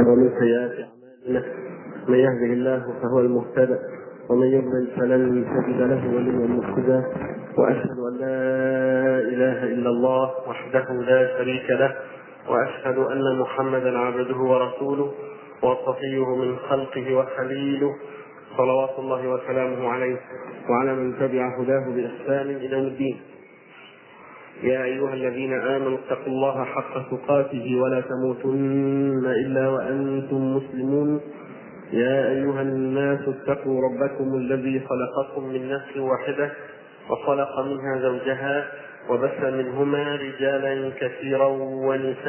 ومن سيئات أعمالنا من يهده الله فهو المهتدى ومن يضلل فلن تجد له وليا مرشدا وأشهد أن لا إله إلا الله وحده لا شريك له وأشهد أن محمدا عبده ورسوله وصفيه من خلقه وخليله صلوات الله وسلامه عليه وعلى من تبع هداه بإحسان إلى يوم الدين. يا أيها الذين آمنوا اتقوا الله حق تقاته ولا تموتن إلا وأنتم مسلمون. يا أيها الناس اتقوا ربكم الذي خلقكم من نفس واحدة وخلق منها زوجها وبث منهما رجالا كثيرا ونساء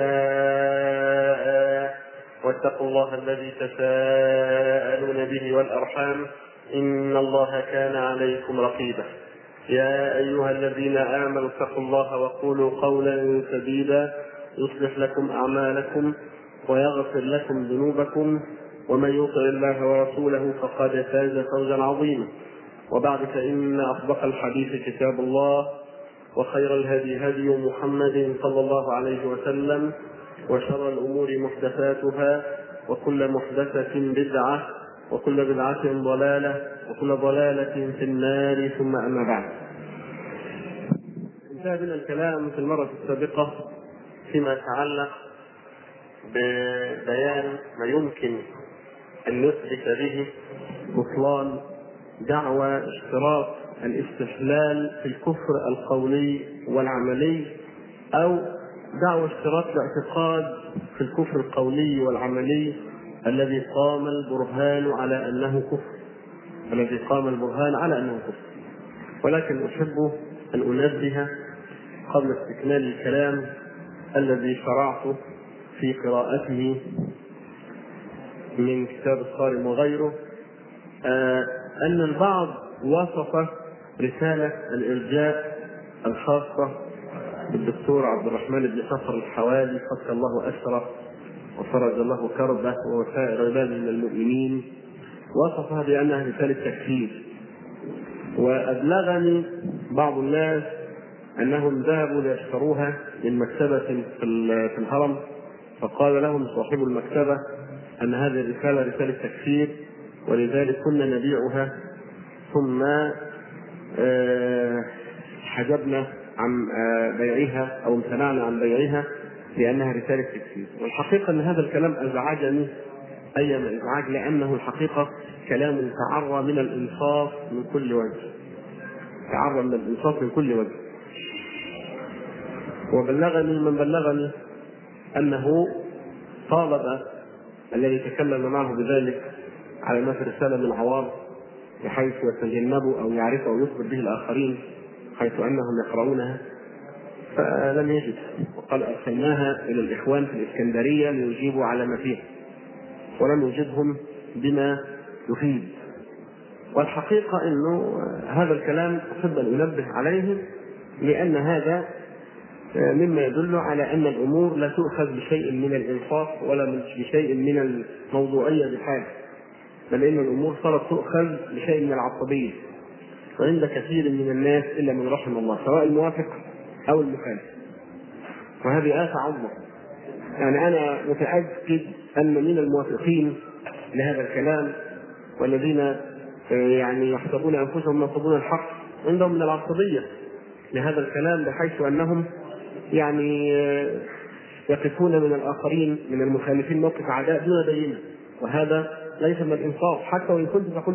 واتقوا الله الذي تساءلون به والأرحام إن الله كان عليكم رقيبا. يا أيها الذين آمنوا اتقوا الله وقولوا قولا سديدا يصلح لكم أعمالكم ويغفر لكم ذنوبكم ومن يطع الله ورسوله فقد فاز فوزا عظيما. وبعد فإن أصدق الحديث كتاب الله وخير الهدي هدي محمد صلى الله عليه وسلم وشر الأمور محدثاتها وكل محدثة بدعة وكل بدعة ضلالة وكل ضلالة في النار ثم أما بعد. انتهى بنا الكلام في المرة السابقة فيما يتعلق ببيان ما يمكن أن نثبت به بطلان دعوى اشتراط الاستحلال في الكفر القولي والعملي أو دعوى اشتراط الاعتقاد في الكفر القولي والعملي الذي قام البرهان على أنه كفر ولكن أحب أن أنبه قبل استكمال الكلام الذي شرعت في قراءته من كتاب الصارم وغيره أن البعض وصف رسالة الإرجاء الخاصة بالدكتور عبد الرحمن بن صفر الحوالي فك الله أسره وفرج الله كربه وسائر عباده من المؤمنين، وصفها بأنها رسالة تكفير. وأبلغني بعض الناس أنهم ذهبوا ليشتروها من مكتبة في الهرم، فقال لهم صاحب المكتبة أن هذه الرسالة رسالة تكفير ولذلك كنا نبيعها، ثم حجبنا عن بيعها أو امتنعنا عن بيعها لأنها رسالة تكفير. والحقيقة أن هذا الكلام أزعجني أيما إزعاج، لأنه الحقيقة كلام تعرى من الإنصاف من كل وجه، وبلغني من بلغني أنه طالب الذي تكلم معه بذلك على ما في رسالة من العوار بحيث يتجنبوا أو يعرفوا أو يخبر به الآخرين حيث أنهم يقرؤونها، فلم يجد، وقال أرسلناها إلى الإخوان في الإسكندرية ليجيبوا على ما فيها ولم يجدهم بما يفيد. والحقيقة أنه هذا الكلام أحب أن أنبه عليه، لأن هذا مما يدل على أن الأمور لا تؤخذ بشيء من الإنصاف ولا بشيء من الموضوعية بحال، بل إن الأمور صارت تؤخذ بشيء من العصبية وعند كثير من الناس إلا من رحم الله، سواء الموافق أو المخالف، وهذه آفة عظمى. يعني أنا متأكد أن من الموافقين لهذا الكلام والذين يعني يحسبون أنفسهم ينصبون الحق عندهم من العصبية لهذا الكلام، بحيث أنهم يعني يقفون من الآخرين من المخالفين موقف عداء دون بينة، وهذا ليس من الإنصاف حتى وإن كنت تقول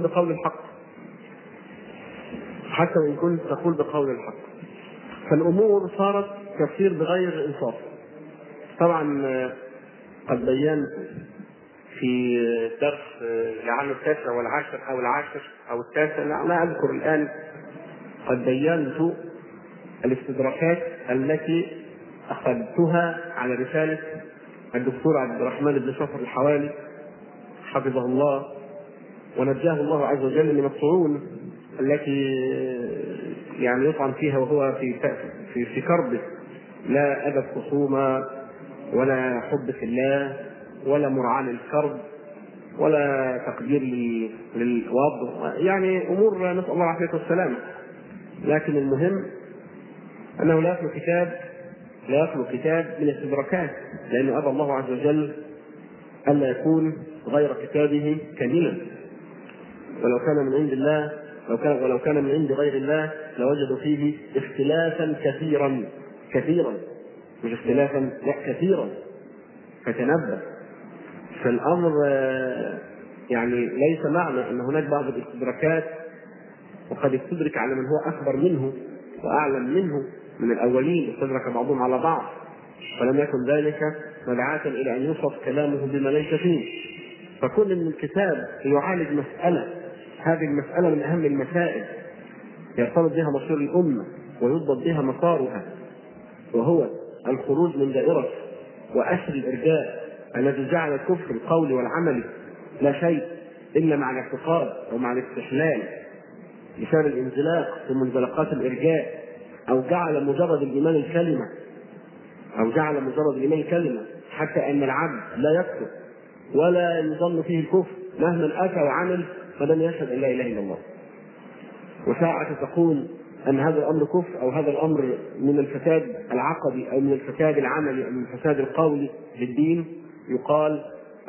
بقول الحق. فالأمور صارت تسير بغير إنصاف. طبعا قد بينت في درس لعل التاسع والعاشر أو العاشر أو التاسع لا أذكر الآن، قد بينت الاستدراكات التي أخذتها على رسالة الدكتور عبد الرحمن بن صفر الحوالي حفظه الله ونجاه الله عز وجل من الطعون التي يعني يطعن فيها وهو في كربه، لا أدب خصومة ولا حب في الله ولا مراعاة للكرب ولا تقدير للوضع، يعني أمور نسأل الله العافية والسلامة. لكن المهم أنه لا يخلو كتاب من الاستدراكات، لأنه أبى الله عز وجل ألا يكون غير كتابه كاملا، ولو كان من عند الله ولو كان من عند غير الله لوجدوا فيه اختلافا كثيرا، مش اختلافا، لا كثيرا. فتنبه. فالأمر يعني ليس معنى أن هناك بعض الاستدراكات، وقد استدرك على من هو أكبر منه وأعلم منه من الأولين، استدرك بعضهم على بعض، فلم يكن ذلك مدعاة إلى أن يوصف كلامه بما ليس فيه. فكل من الكتاب يعالج مسألة، هذه المسألة من أهم المسائل يرتبط بها مصير الأمة ويضبط بها مسارها، وهو الخروج من دائرة وأسر الإرجاء الذي جعل الكفر القول والعمل لا شيء إلا مع الاعتقاد أو مع الاستحلال بسبب الانزلاق في منزلقات الإرجاء، أو جعل مجرد الإيمان كلمة حتى أن العبد لا يكفر ولا يظن فيه الكفر مهما أتى وعمل فلم يشهد أن لا إله إلا الله. وساعة تقول أن هذا الأمر كفر أو هذا الأمر من الفساد العقدي أو من الفساد العملي أو من الفساد القولي للدين، يقال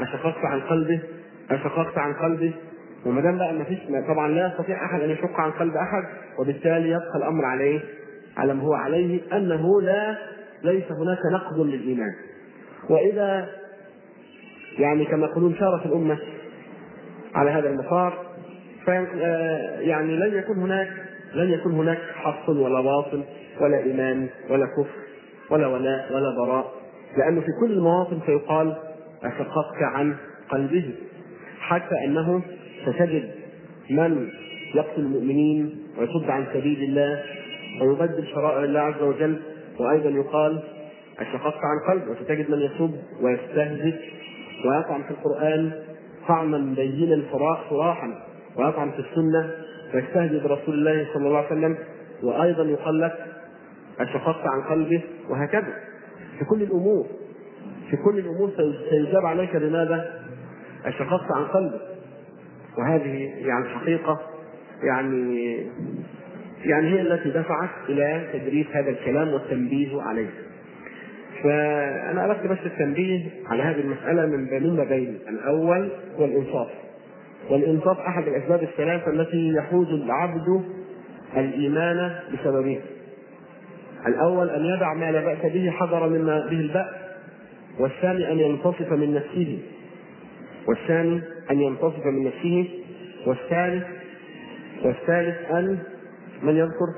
أشققت عن قلبه. وما دام بقى ما فيش، طبعا لا يستطيع أحد أن يشق عن قلب أحد، وبالتالي يبقى الأمر على ما هو عليه، أنه ليس هناك نقض للإيمان. وإذا يعني كما يقولون شارت الأمة على هذا المسار، يعني لن يكون هناك حق ولا باطل ولا إيمان ولا كفر ولا ولاء ولا براء، لأنه في كل المواطن سيقال أشققت عن قلبه، حتى أنه ستجد من يقتل المؤمنين ويصد عن سبيل الله ويبدل شرائع الله عز وجل، وأيضا يقال أشققت عن قلبه. وستجد من يسب ويستهزئ ويطعن في القرآن طعنا بينا صراحا، ويطعن في السنة ويستهزئ برسول الله صلى الله عليه وسلم، وأيضا يقال لك أشققت عن قلبه. وهكذا في كل الأمور سيجاب عليك لماذا أشققت عن قلبه. وهذه يعني الحقيقة يعني هي التي دفعت إلى تدريس هذا الكلام والتنبيه عليه. فأنا أردت بس التنبيه على هذه المسألة من بابين. الأول هو والإنصاف أحد الأسباب الثلاثة التي يحوز العبد الإيمان بسببها. الأول أن يدع ما لا بأس به حذر مما به البأس، والثاني أن ينتصف من نفسه، والثالث أن من يذكر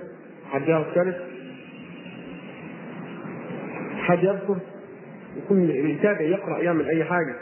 حد يذكر يكون التابع يقرأ يعمل أي حاجة.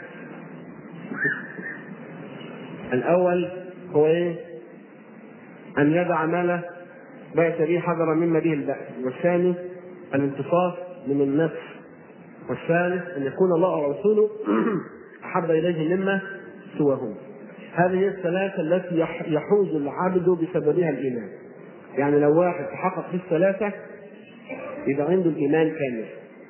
الأول هو أن يدع ما لا بأس به حذر مما به البأس، والثاني الانتصاف من النفس، والثالث أن يكون الله ورسوله أحب إليه مما سواهم. هذه هي الثلاثة التي يحوز العبد بسببها الإيمان. يعني لو واحد تحقق في الثلاثة إذا عنده الإيمان كامل،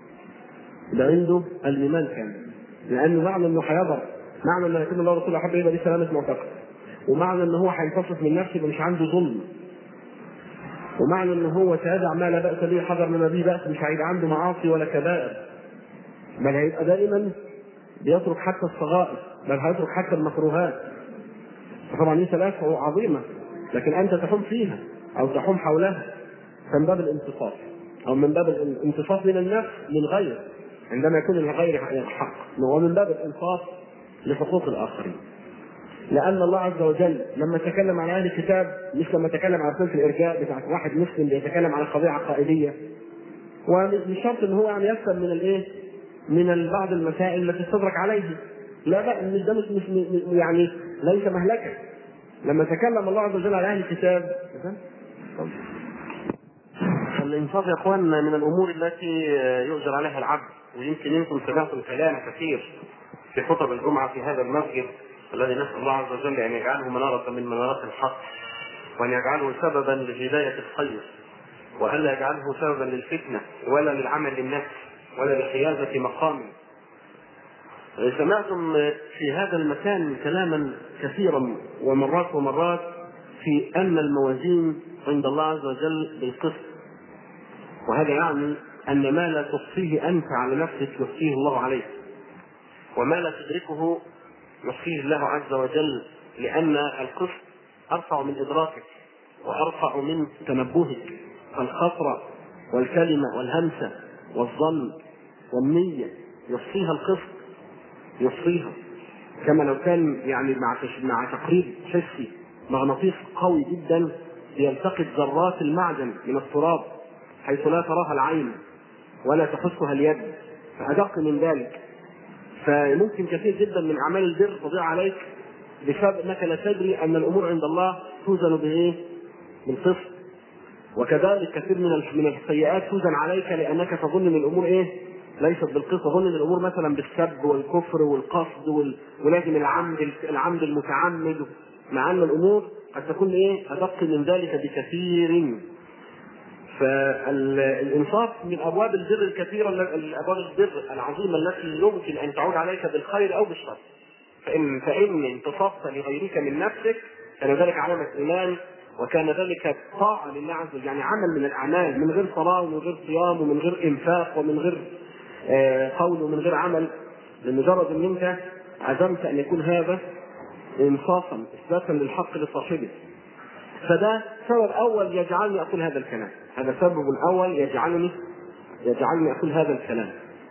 لأنه معنى أنه حيضر، معنى أنه يكون الله ورسوله أحب إليه بسلامة معتقد، ومعنى أنه هو حينتصف من نفسه ومش عنده ظلم، ومعنى أنه هو سيدع ما لا بأس به حذر مما به بأس، مش هيبقى عنده معاصي ولا كبائر، بل هيبقى دائما بيترك حتى الصغائر، بل هيترك حتى المكروهات. طبعا دي ثلاثة عظيمة، لكن أنت تحوم فيها أو تحوم حولها، فمن باب الانتصاف أو من باب الانتصاف من النفس للغير عندما يكون الغير حق، ومن باب الانصاف لحقوق الآخرين. لأن الله عز وجل لما تكلم عن أهل الكتاب مش لما تكلم عن صنف الإرجاء بتاع واحد مسلم بيتكلم عن قضية عقائدية، ومش شرط إن هو يعني يفهم من بعض المسائل التي تستدرك عليه، لا بقى مش ده مش يعني ليس مهلكة. لما تكلم الله عز وجل على أهل الكتاب، الإنصاف يا أخوان من الأمور التي يؤجر عليها العبد. ويمكن أنتم سمعتم كلام كثير في خطب الجمعة في هذا المسجد الذي نسأل الله عز وجل أن يجعله منارة من منارات الحق، وأن يجعله سببا لهداية الخير، وألا يجعله سببا للفتنة ولا للعمل للنفس ولا لحيازة مقام. سمعتم في هذا المكان كلاما كثيرا ومرات في أن الموازين عند الله عز وجل بالقسط، وهذا يعني أن ما لا تخفيه أنت على نفسك يخفيه الله عليك. وما لا تدركه يحصيه الله عز وجل، لأن القسط أرفع من إدراكك وأرفع من تنبهك. الخطرة والكلمة والهمسة والظن والنية يحصيها القسط، يحصيها كما لو كان يعني مع تقريب حسي مغناطيس قوي جدا يلتقط ذرات المعدن من التراب حيث لا تراها العين ولا تحسها اليد، فأدق من ذلك. فممكن كثير جدا من أعمال البر تضيع عليك بسبب أنك لا تدري أن الأمور عند الله توزن بإيه؟ بالقسط. وكذلك كثير من السيئات توزن عليك لأنك تظن ان الأمور إيه؟ ليست بالقسط، تظن ان الأمور مثلا بالسب والكفر والقصد ولازم العمد المتعمد، مع أن الأمور قد تكون إيه؟ أدق من ذلك بكثير. فالإنصاف من أبواب البر الكثيرة، الأبواب البر العظيمة التي يمكن أن تعود عليك بالخير أو بالشر. فإن انتصفت لغيرك من نفسك كان ذلك علامة إيمان، وكان ذلك طاعة لله عز وجل، يعني عمل من الأعمال من غير صلاة ومن غير صيام ومن غير إنفاق ومن غير قول ومن غير عمل، لمجرد أن أنت عزمت أن يكون هذا إنصافا إثباتا للحق لصاحبه. فده سبب أول يجعلني أقول هذا الكلام، هذا سبب الأول يجعلني أقول هذا الكلام.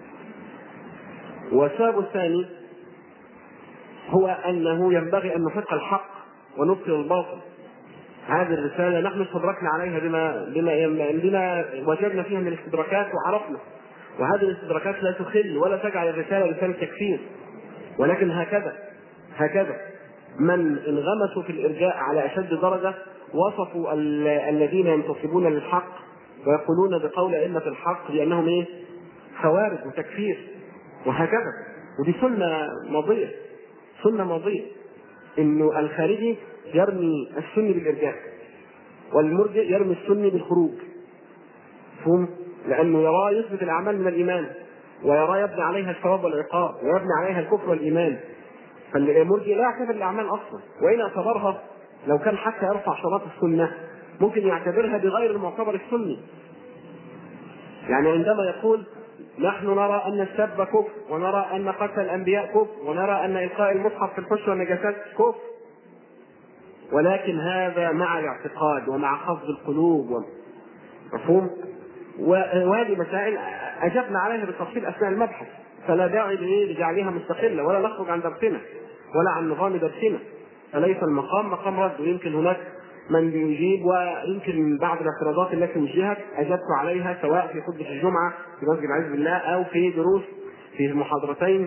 والسبب الثاني هو أنه ينبغي أن نحق الحق ونبطل الباطل. هذه الرسالة نحن استدركنا عليها بما وجدنا فيها من الاستدراكات وعرفنا، وهذه الاستدراكات لا تخل ولا تجعل الرسالة رسالة تكفير، ولكن هكذا من انغمسوا في الإرجاء على أشد درجة وصفوا الذين ينتصبون للحق ويقولون بقول أئمة الحق بأنهم إيه؟ خوارج وتكفير، وهكذا. ودي سنة ماضية إنه الخارجي يرمي السني بالإرجاء والمرجئ يرمي السني بالخروج، فهم؟ لأنه يرى يثبت الأعمال من الإيمان ويرى يبني عليها الثواب والعقاب ويبني عليها الكفر والإيمان. فالمرجئ لا يعتبر الأعمال أصلا، وإن اعتبرها لو كان حتى يرفع شراط السنة ممكن يعتبرها بغير المعتبر السني. يعني عندما يقول نحن نرى أن السب كفر، ونرى أن قتل الأنبياء كفر، ونرى أن إلقاء المصحف في الحش والنجاسات كفر، ولكن هذا مع الاعتقاد ومع خفض القلوب، مفهوم؟ وهذه مسائل أجبنا عليها بالتفصيل أثناء المبحث، فلا داعي لجعلها مستقلة ولا نخرج عن درسنا ولا عن نظام درسنا، فليس المقام مقام رد. ويمكن هناك من بيجيب، ويمكن بعض الاعتراضات التي وجهت أجبت عليها سواء في خطبة الجمعة في مسجد عز بالله أو في دروس في محاضرتين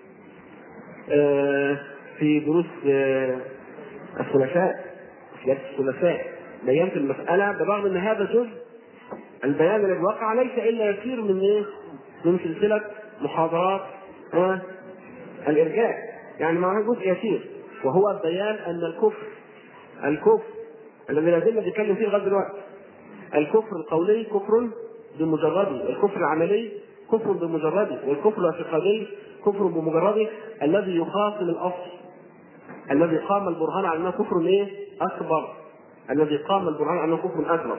في دروس الثلاثاء بينت المسألة، بالرغم أن هذا جزء البيان الذي وقع ليس إلا يسير من سلسلة محاضرات الإرجاء، يعني ما هو جزء يسير، وهو بيان أن الكفر الذي لازلنا نتكلم فيه لغاية دلوقتي، الكفر القولي كفر بمجرده، الكفر العملي كفر بمجرده، والكفر الاعتقادي كفر بمجرده، الذي يخاصم الأصل، الذي قام البرهان على أنه كفر أكبر، الذي قام البرهان على أنه كفر أكبر.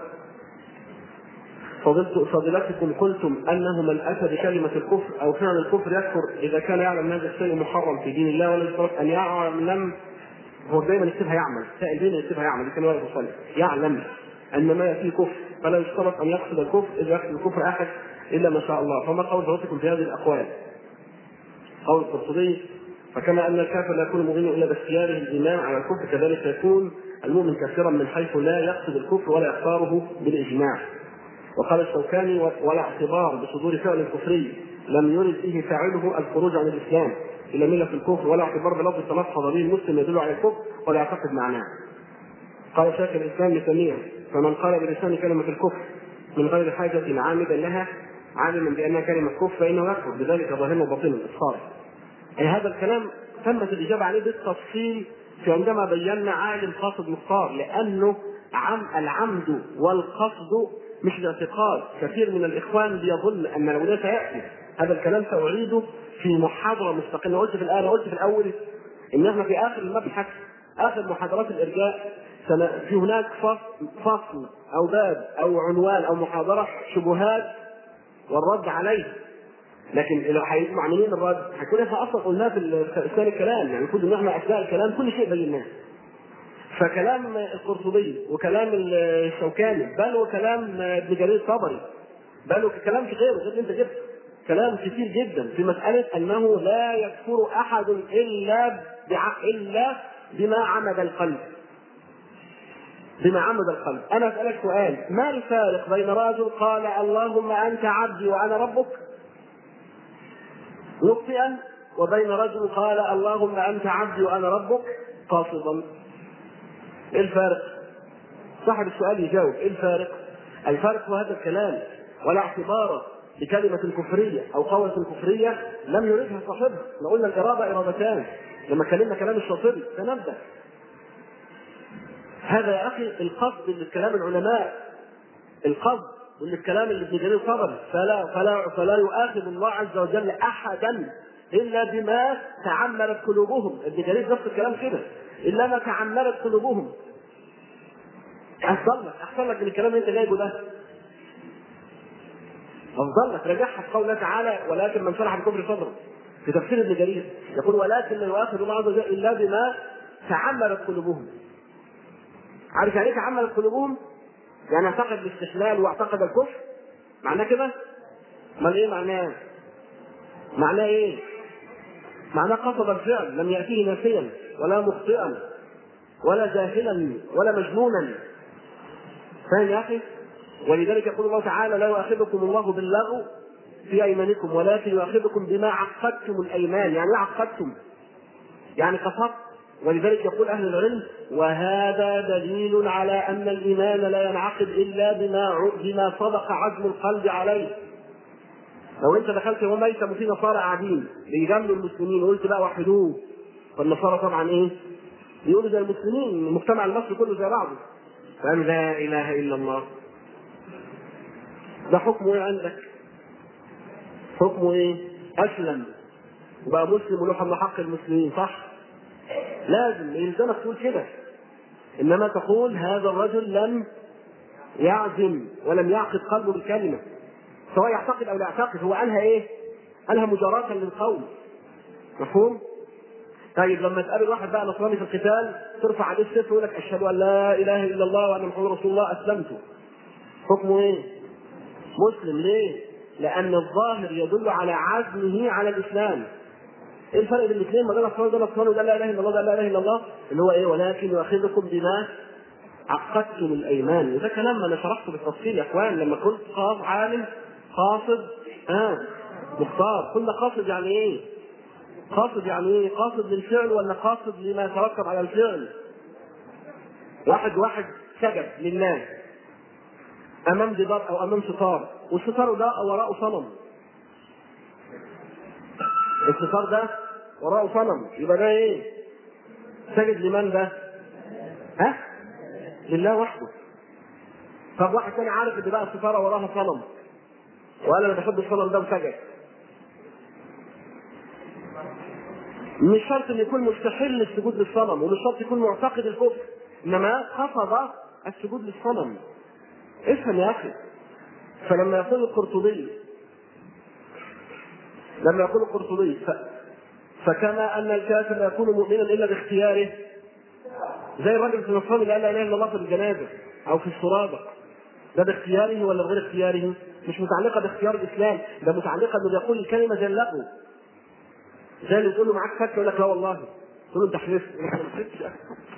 فضيلتكم قلتم أنه من أتى بكلمة الكفر أو فعل الكفر يكفر إذا كان يعلم هذا الشيء محرم في دين الله، ولا يشترط أن يعلم. هو دائما يكتبها يعمل، سائل دين يكتبها يعمل، كان واقف يصلي يعلم أن ما يأتي كفر، فلا يشترط أن يقصد الكفر إذا يقصد الكفر أحد إلا ما شاء الله. فما قول حضرتكم في هذه الأقوال؟ قول القرطبي: فكما أن الكافر لا يكون مؤمنا إلا باختياره الإيمان على الكفر، كذلك يكون المؤمن كافرا من حيث لا يقصد الكفر ولا يختاره بالإجماع. وقال الشوكاني: ولا اعتبار بصدور فعل كفري لم يرد فيه فاعله الخروج عن الإسلام إلى ملة الكفر، ولا اعتبار بلفظ تلفظ به المسلم يدل على الكفر ولا يعتقد معناه. قال شيخ الإسلام ابن تيمية: فمن قال بلسان كلمة الكفر من غير حاجة عامدا لها عالما بأنها كلمة كفر فإنه يكفر بذلك ظاهرا وباطنا الصالح. هذا الكلام تمت الإجابة عليه بالتفصيل في عندما بينا عالم قاصد مختار، لأنه العمد والقصد مش الاعتقاد. كثير من الإخوان بيظن أن الولاية سيأتي هذا الكلام، سأعيده في محاضرة مستقلة. قلت في الأول إن احنا في آخر المبحث، آخر محاضرات الإرجاء، في هناك فصل أو باب أو عنوان أو محاضرة شبهات والرد عليه. لكن لو هيبقوا معنيين الرد هيكون احنا اصلا قلناه في اثناء الكلام، يعني المفروض ان احنا اثناء الكلام كل شيء بيناه. فكلام القرطبي وكلام الشوكاني بل وكلام ابن جرير الطبري بل وكلام كتير غير اللي انت جبته، كلام كثير جدا في مساله انه لا يكفر احد الا بما عمد القلب. بما عمد القلب. انا اسالك سؤال، ما الفارق بين رجل قال اللهم انت عبدي وانا ربك مخطئا وبين رجل قال اللهم انت عبدي وانا ربك قاصدا؟ ايه الفارق؟ صاحب السؤال يجاوب ايه الفارق؟ الفارق هو هذا الكلام، ولا اعتبار بكلمة كفرية او قولة كفرية لم يردها صاحبها. احنا قلنا الإرادة إرادتان لما كلمنا كلام الشاطبي تنبه. هذا يا اخي القصد من كلام العلماء، القصد من الكلام اللي ابن جرير طبري، فلا يؤاخذ الله عز وجل احدا الا بما تعملت قلوبهم. ابن جرير نفس الكلام كده، الا ما تعملت قلوبهم. احسن لك من الكلام اللي انت جايبه ده، افضل لك رجعها في قول الله تعالى ولكن من شرح بالكفر صدره في تفسير ابن جرير يقول ولكن لا يؤاخذ الله عز وجل الا بما تعملت قلوبهم. عارف يعني ايه تعملت قلوبهم؟ يعني اعتقد الاستحلال واعتقد الكفر، معناه كده؟ امال ايه معناه؟ معناه ايه؟ معناه قصد الفعل، لم يأتيه ناسيا ولا مخطئا ولا جاهلا ولا مجنونا. فاهم يا اخي؟ ولذلك يقول الله تعالى لا يؤاخذكم الله باللغو في ايمانكم ولكن يؤاخذكم بما عقدتم الايمان. يعني ايه عقدتم؟ يعني قصدت. ولذلك يقول اهل العلم وهذا دليل على ان الايمان لا ينعقد الا بما صدق عزم القلب عليه. لو انت دخلت يوم ليس في نصارى قاعدين بيجاملوا المسلمين وقلت بقى وحدوه، فالنصارى طبعا ايه؟ يقولوا زي المسلمين، المجتمع المصري كله زي بعضه. فقال لا اله الا الله. ده حكمه ايه عندك؟ حكمه ايه؟ اسلم وبقى مسلم وله حق المسلمين، صح؟ لازم يلزمك تقول كده. انما تقول هذا الرجل لم يعزم ولم يعقد قلبه بالكلمه، سواء يعتقد او لا يعتقد، هو قالها ايه؟ قالها مجاراة للقول. مفهوم؟ طيب لما تقابل واحد بقى نصراني في القتال ترفع عليه السيف ويقول لك اشهد ان لا اله الا الله وان محمد رسول الله اسلمت، حكمه ايه؟ مسلم. ليه؟ لان الظاهر يدل على عزمه على الاسلام. ايه الفرق بين الاثنين؟ ما ده نصراني ده نصراني وده لا اله الا الله ده لا اله الا الله، اللي هو ايه؟ ولكن يؤاخذكم بما عقدتم الايمان. وده كلام انا شرحته بالتفصيل يا اخوان لما كنت عالم قاصد مختار. قلنا قاصد يعني ايه؟ قاصد يعني ايه؟ قاصد للفعل ولا قاصد لما يترتب على الفعل؟ واحد سجد لله امام جدار او امام ستار، والستار ده وراءه صنم، الستار ده وراءه صنم، يبقى ده ايه؟ سجد لمن ده؟ ها؟ لله وحده. طب واحد ثاني عارف ان بقى الستاره وراها صنم وقال انا بحب الصنم ده وسجد، مش شرط ان يكون مستحل السجود للصنم ومش شرط يكون معتقد الكفر، انما قصد السجود للصنم. افهم يا اخي. فلما يقول القرطبي فكما ان الكافر لا يكون مؤمنا الا باختياره، زي الراجل في النصراني اللي قال لا اله الا الله في الجنازه او في السرادق، ده باختياره ولا غير اختياره؟ مش متعلقه باختيار الاسلام، ده متعلقه انه يقول الكلمه زي اللغو. زي اللي تقول له معاك فك يقول لك لا والله، تقول له انت حلفت، انا ما حلفتش يا اخي.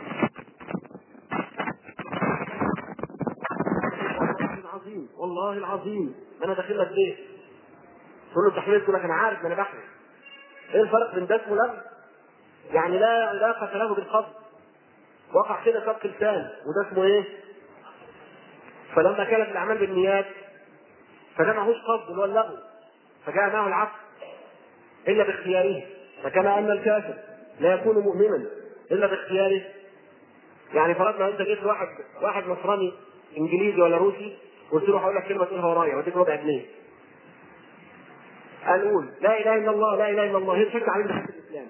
والله العظيم انا داخل لك ليه؟ تقول له انت حلفت، يقول لك انا عارف ان انا بحلف. ايه الفرق بين ده اسمه لغو؟ يعني لا علاقه له بالقصد، وقع كده سبق لسان، وده اسمه ايه؟ فلما كانت الاعمال بالنيات فده معهوش قصد اللي هو اللغو، فجاء معه العفو الا باختياره. فكما ان الكافر لا يكون مؤمنا الا باختياره. يعني فرضنا انت جيت واحد نصراني انجليزي ولا روسي قلت له هقول لك كلمه تقولها ورايا واديك ربع جنيه، قال قول لا اله الا الله لا اله الا الله، هي تشجع عليه دخل الاسلام.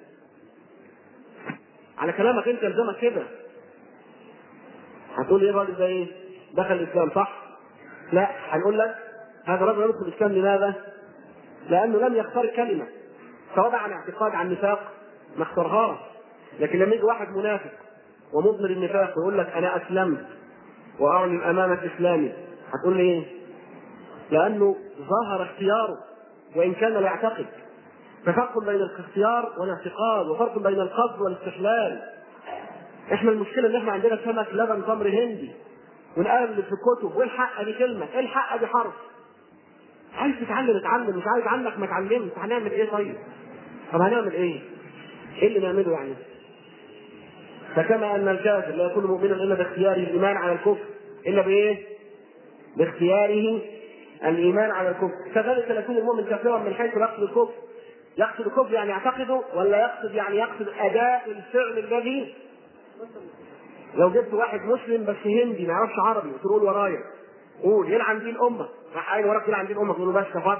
على كلامك انت الزمك كده هتقول ايه الراجل ده ايه؟ دخل الاسلام صح؟ لا، هنقول لك هذا الرجل يدخل الاسلام لماذا؟ لانه لم يختار كلمه، سواء عن اعتقاد عن نفاق ما اختارهاش. لكن لما يجي واحد منافق ومضمر النفاق ويقول لك انا اسلمت واعلن امامك اسلامي، هتقول لي ايه؟ لانه ظهر اختياره وان كان لا يعتقد. ففرق بين الاختيار والاعتقاد، وفرق بين القصد والاستحلال. احنا المشكله ان احنا عندنا سمك لبن تمر هندي، ونقلب في الكتب، والحق دي كلمه، ايه الحق دي حرف. عايز تتعلم اتعلم، مش عايز عنك ما تعلمش. هنعمل ايه طيب؟ طب هنعمل ايه؟ ايه اللي نعمله يعني؟ فكما ان الكافر لا يكون مؤمنا الا باختياره الايمان على الكفر، الا بايه؟ باختياره الايمان على الكفر. كذلك لا يكون المؤمن كافرا من حيث يقصد الكفر. يقصد الكفر يعني يعتقده، ولا يقصد يعني يقصد اداء الفعل الذي. لو جبت واحد مسلم بس هندي ما يعرفش عربي وتقول ورايا قول يلعن دين امه، راح قايل وراك يلعن دين امه، تقول له بس كفر.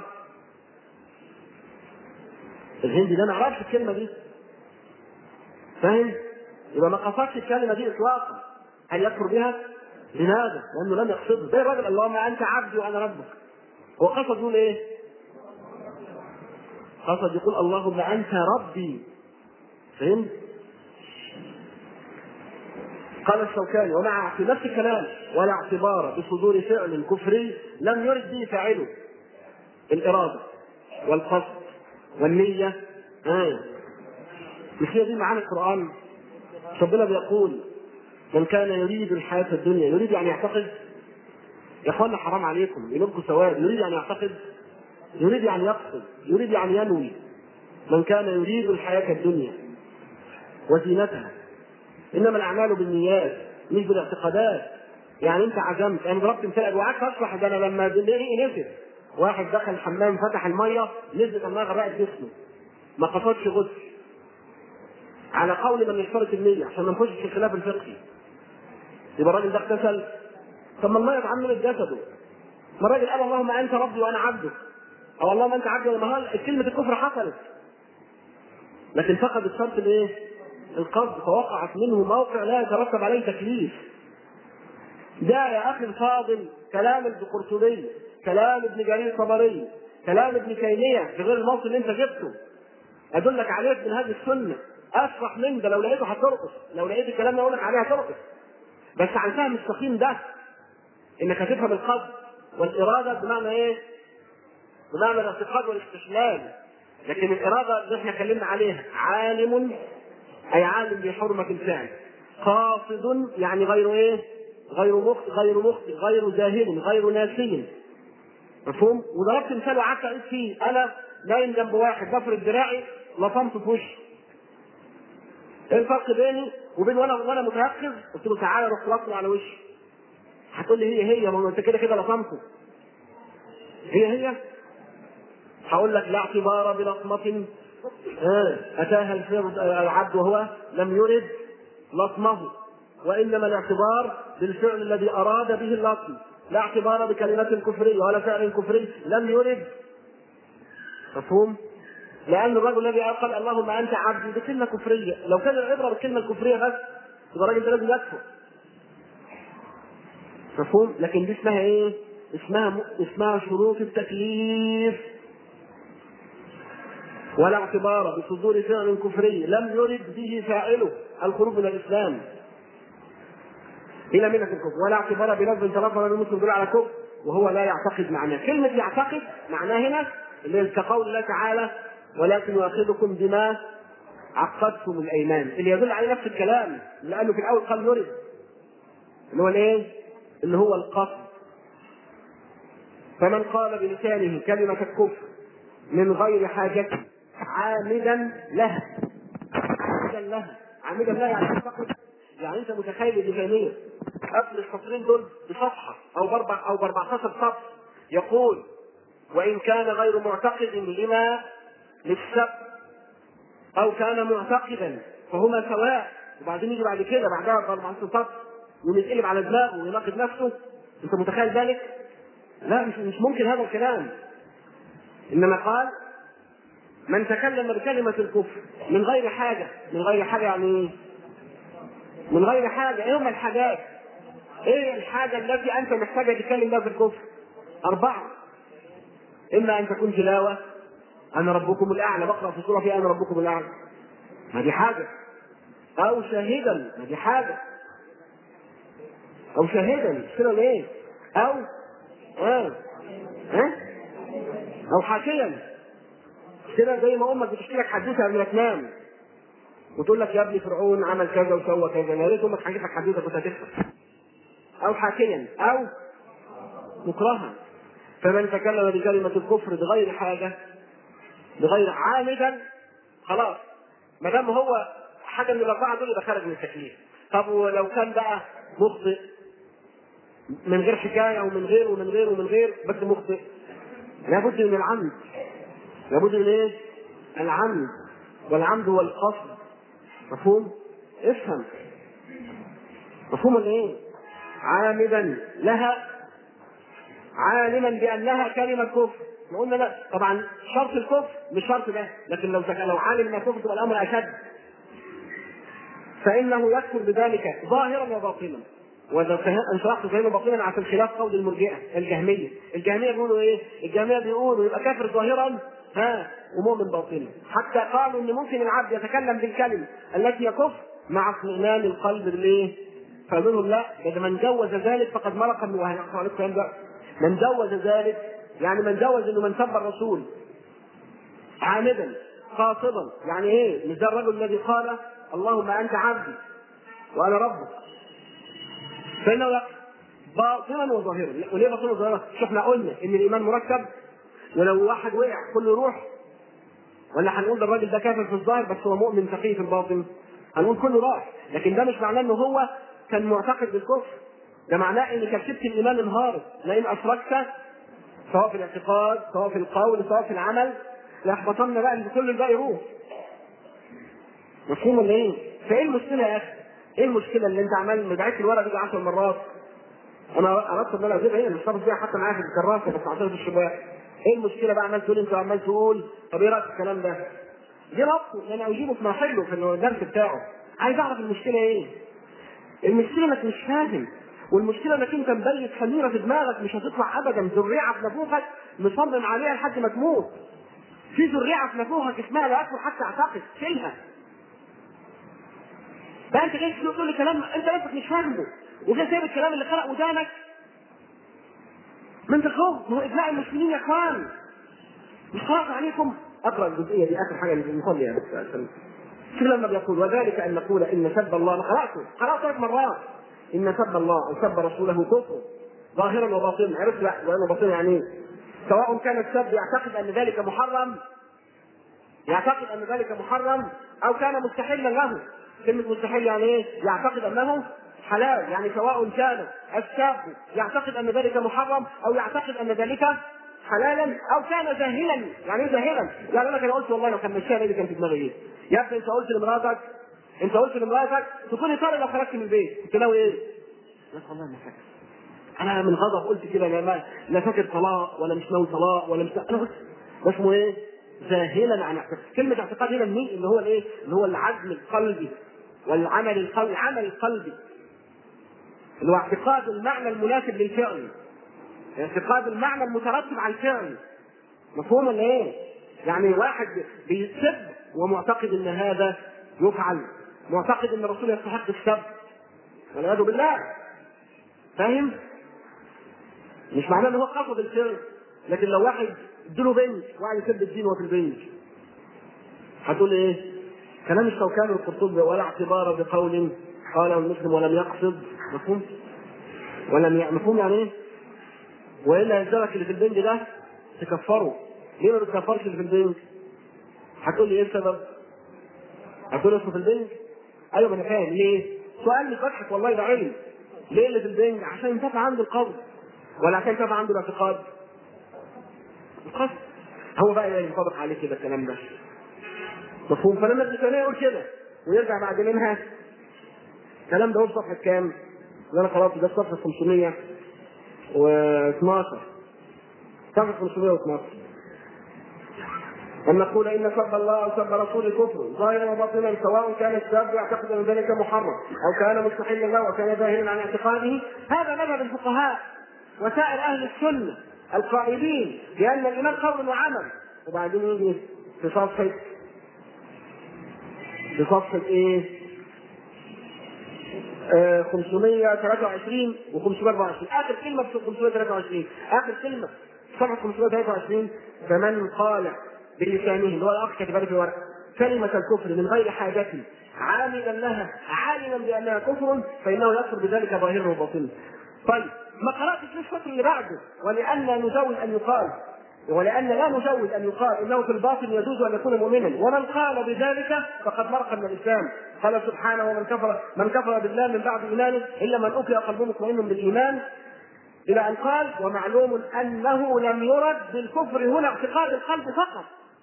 الهندي ده ما يعرفش الكلمه دي، فاهم؟ يبقى ما قصدش الكلمه دي اطلاقا. هل يكفر بها؟ لماذا؟ لانه لم يقصدها. زي الراجل اللهم انت عبدي وانا ربك، هو قصد يقول ايه؟ قصد يقول اللهم انت ربي، فهمت؟ قال الشوكاني ومع في نفس الكلام ولا اعتبار بصدور فعل كفري لم يرد به فاعله الاراده والقصد والنيه. مش هي دي معاني القران؟ ربنا بيقول من كان يريد الحياه الدنيا، يريد يعني يعتقد. يا اخوانا حرام عليكم، ينبكوا سواد. يريد يعني يعتقد، يريد يعني يقصد، يريد يعني ينوي. من كان يريد الحياه الدنيا وزينتها، انما الاعمال بالنيات مش بالاعتقادات. يعني انت عزمت، انا ضربت مثال وقعدت اشرح ده. انا لما نزل واحد دخل الحمام فتح الميه نزلت الميه غرقت جسمه، ما قصدش غسل، على قول من يشترط النيه عشان ما نخش في الخلاف الفقهي. يبقى الراجل ده اغتسل؟ طب ما الميه اتعملت جسده. ما الراجل قال اللهم انت ربي وانا عبدك، او اللهم انت عبدي وانا مهل. كلمه الكفر حصلت لكن فقد الشرط الايه؟ القصد، فوقعت منه موقع لا يترتب عليه تكليف. ده يا اخي الفاضل كلام القرطبي، كلام ابن جرير الطبري، كلام ابن تيميه، في غير الموطن اللي انت جبته. ادلك عليه من هذه السنه اشرح من ده. لو لقيته هترقص، لو لقيت الكلام اللي اقول لك عليه هترقص. بس عن فهم السقيم ده انك هتفهم القصد والاراده بمعنى ايه؟ بمعنى الاعتقاد والاستحلال. لكن الاراده اللي احنا اتكلمنا عليها عالم، اي عالم بحرمه الفعل، قاصد يعني غير ايه؟ غير مخطئ غير جاهل غير ناسي. مفهوم؟ وضربت مثال وقعدت اقول فيه، انا نايم جنب واحد بفرد دراعي لطمته في وشي. ايه الفرق بيني وبين وانا متيقظ قلت له تعالى روح لطمه على وشي؟ هتقول لي هي ما انت كده لطمته. هي هقول لك لا اعتبار بلطمه اتاها العبد وهو لم يرد لطمه، وانما الاعتبار بالفعل الذي اراد به اللطم. لا اعتبار بكلمه كفريه ولا فعل كفري لم يرد. مفهوم؟ لان الرجل الذي قال اللهم انت عبدي دي كلمه كفريه. لو كان العبره بالكلمه الكفريه بس يبقى الراجل ده لازم يكفر. مفهوم؟ لكن دي اسمها ايه؟ اسمها شروط التكليف. ولا اعتبار بصدور فعل كفري لم يرد به فاعله الخروج من الاسلام الى مله الكفر، ولا اعتبار بلفظ تلفظ المسلم دل على كفر وهو لا يعتقد معناه. كلمه يعتقد معناه هنا اللي كقول الله تعالى ولكن يؤاخذكم بما عقدتم الايمان، اللي يدل عليه نفس الكلام لانه في الاول قال يرد، اللي هو الايه؟ اللي هو القصد. فمن قال بلسانه كلمه الكفر من غير حاجه عامدا لها يعني يعتقد. يعني انت متخيل بذهنيا قبل السطرين دول بصفحه او ب 14 صفحه يقول وان كان غير معتقد لما للسبب او كان معتقدا فهما سواء. وبعدين يجي بعد كده بعدها ب 14 صفحه ويتقلب على دماغه ويناقض نفسه. انت متخيل ذلك؟ لا مش ممكن هذا الكلام. انما قال من تكلم بكلمة الكفر من غير حاجة يعني من غير حاجة. ايه هم الحاجات؟ ايه الحاجة التي انت محتاجة تتكلم بها في الكفر؟ 4: اما ان تكون تلاوة، انا ربكم الاعلى، بقرا في سوره فيها انا ربكم الاعلى، ما دي حاجه. او شاهدا، ما دي حاجه. او شاهدا مش كده ليه؟ او اه ها او حاكيا كده، زي ما امك بتحكي لك حدوته قبل ما تنام وتقول لك يا ابني فرعون عمل كذا وسوى كذا، يا ريت امك حكيت لك حدوته كنت هتفهم. او حاكيا او مكرها. فمن تكلم بكلمه الكفر بغير حاجه، بغير عامدا، خلاص ما دام هو حاجه من الاربعه دول يبقى خرج من التكليف. طب ولو كان بقى مخطئ من غير حكايه ومن غير ومن غير ومن غير بس مخطئ، لابد من العمد. لابد من ايه؟ العمد. والعمد هو القصد. مفهوم؟ افهم. مفهوم ولا ايه؟ عامدا لها عالما بانها كلمه كفر. قلنا لا طبعا شرط الكفر مش شرط ده، لكن لو عالم انها كفر تبقى الامر اشد. فانه يكفر بذلك ظاهرا وباطنا. وإذا انشرحت ظاهرا وباطنا عشان خلاف قول المرجئه الجهميه. الجهميه بيقولوا ايه؟ الجهميه بيقولوا يبقى كافر ظاهرا ومؤمن باطنا. حتى قالوا ان ممكن العبد يتكلم بالكلمه التي يكفر مع اطمئنان القلب بالايه؟ فقالوا لهم لا، اذا من جوز ذلك فقد مرق من وهنحكم عليكم الكلام ده. من جوز ذلك يعني من جوز انه من سب الرسول عامدا قاصدا، يعني ايه؟ مش ده الرجل الذي قال اللهم انت عبدي وانا ربك، فانه باطنا وظاهرا. وليه باطنا وظاهرا؟ شو احنا قلنا ان الايمان مركب، ولو واحد وقع كله يروح، ولا هنقول ده الراجل ده كافر في الظاهر بس هو مؤمن تقي في الباطن؟ هنقول كله راح. لكن ده مش معناه انه هو كان معتقد بالكفر، ده معناه ان كبسة الايمان انهارت. لئن اشركت سواء في الاعتقاد سواء في القول سواء في العمل لاحبطن بقى ان كل الباقي يروح. مفهوم ولا ايه؟ فايه المشكله يا اخي؟ ايه المشكله اللي انت عمال مدعيت الورقه دي 10 مرات؟ انا اردت ان انا اجيبها هنا مش حافظ بيها حتى معايا في الكراسه بس عشان الشباب. ايه المشكله بقى عمال تقول؟ انت عمال تقول طب ايه رايك في الكلام ده؟ دي ربطه ان انا اجيبه في محله في الدرس بتاعه. عايز اعرف المشكله ايه؟ المشكله انك مش فاهم، والمشكله انك انت مبيت خميره في دماغك مش هتطلع ابدا. ذريعه في نافوخك مصمم عليها لحد ما تموت. في ذريعه في نافوخك اسمها لا اكل حتى اعتقد، شيلها. بقى انت جاي تقول لي كلام انت نفسك مش فاهمه، وجاي سايب الكلام اللي خلق ودانك. ما انت خوف، هو ابناء المسلمين يا اخوان، مش خاف عليكم. اقرا الجزئيه دي اخر حاجه نصلي يعني عشان شوف لما بيقول وذلك ان نقول ان سب الله، انا قراته 3 مرات، ان سب الله او سب رسوله كفر ظاهرا وباطنا. عرفت بقى ظاهرا وباطنا يعني ايه؟ سواء كان السب يعتقد ان ذلك محرم، يعتقد ان ذلك محرم، او كان مستحلا له. كلمه مستحل يعني ايه؟ يعتقد انه حلال. يعني سواء كان الساب يعتقد ان ذلك محرم او يعتقد ان ذلك حلالا، او كان جاهلا. يعني ايه جاهلا؟ يعني انا قلت والله لو كان مشيها اللي كان في دماغي ايه؟ يا ابني انت قلت لمراتك تكوني طالع لو خرجت من البيت، كنت ناوي ايه؟ لا والله ما فاكر، انا من غضب قلت كده، لا فاكر طلاق ولا مش ناوي طلاق ولا مش انا قلت ده اسمه ايه؟ جاهلا عن اعتقاد. كلمه اعتقاد هنا منين؟ اللي هو الايه؟ اللي هو العزم القلبي والعمل القلبي، العمل القلبي اللي هو اعتقاد المعنى المناسب للفعل، اعتقاد المعنى المترتب على الفعل. مفهوم ولا ايه؟ يعني واحد بيسب ومعتقد ان هذا يفعل، معتقد ان الرسول يستحق السب والعياذ بالله. فاهم؟ مش معناه ان هو قصد الفعل. لكن لو واحد اديله بنج وقاعد يسب الدين وفي البنج، هتقول ايه؟ كلام الشوكاني والقرطبي ولا اعتبار بقول قاله المسلم ولم يقصد. مفهوم؟ مفهوم يعني ايه؟ والا يلزمك اللي في البنج ده تكفره. ليه ما بتكفرش اللي في البنج؟ هتقول لي ايه السبب؟ هتقول اسمه في البنج؟ ايوه ما انا فاهم ليه؟ سؤال مش بضحك والله، ده علم. ليه اللي في البنج؟ عشان ينتفع عنده القول ولا عشان ينتفع عنده الاعتقاد؟ القصد. هو بقى ينطبق عليه كده الكلام ده. مفهوم؟ فلما ابن تيميه يقول كده ويرجع بعد منها الكلام ده هو في صفحه كام؟ اللي انا قراته ده صفحه 512. صفحه 512. أن نقول إن سب الله أو سب رسول كفر ظاهرا وباطنا، سواء كان الساب يعتقد أن ذلك محرم أو كان مستحلا له وكان ظاهرا عن اعتقاده. هذا مذهب الفقهاء وسائر أهل السنة القائلين بأن الإيمان قول وعمل، وبعدين يجي في صفحة ايه 523 و524 اخر كلمه في 523 اخر كلمه في صفحه 523 فمن قال بلسانه اللي هو الاخ كاتبها في ورقه كلمه الكفر من غير حاجه عاملا لها عالما بانها كفر فانه يكفر بذلك ظاهره وباطنه. طيب ما قراتش في السطر اللي بعده ولان لا نجوز ان يقال انه في الباطن يجوز ان يكون مؤمنا ومن قال بذلك فقد مرق من الاسلام. قال سبحانه من كفر بالله من بعد ايمانه الا من اوتي قلبه مطمئن بالايمان الى ان قال ومعلوم انه لم يرد بالكفر هنا اعتقاد القلب فقط.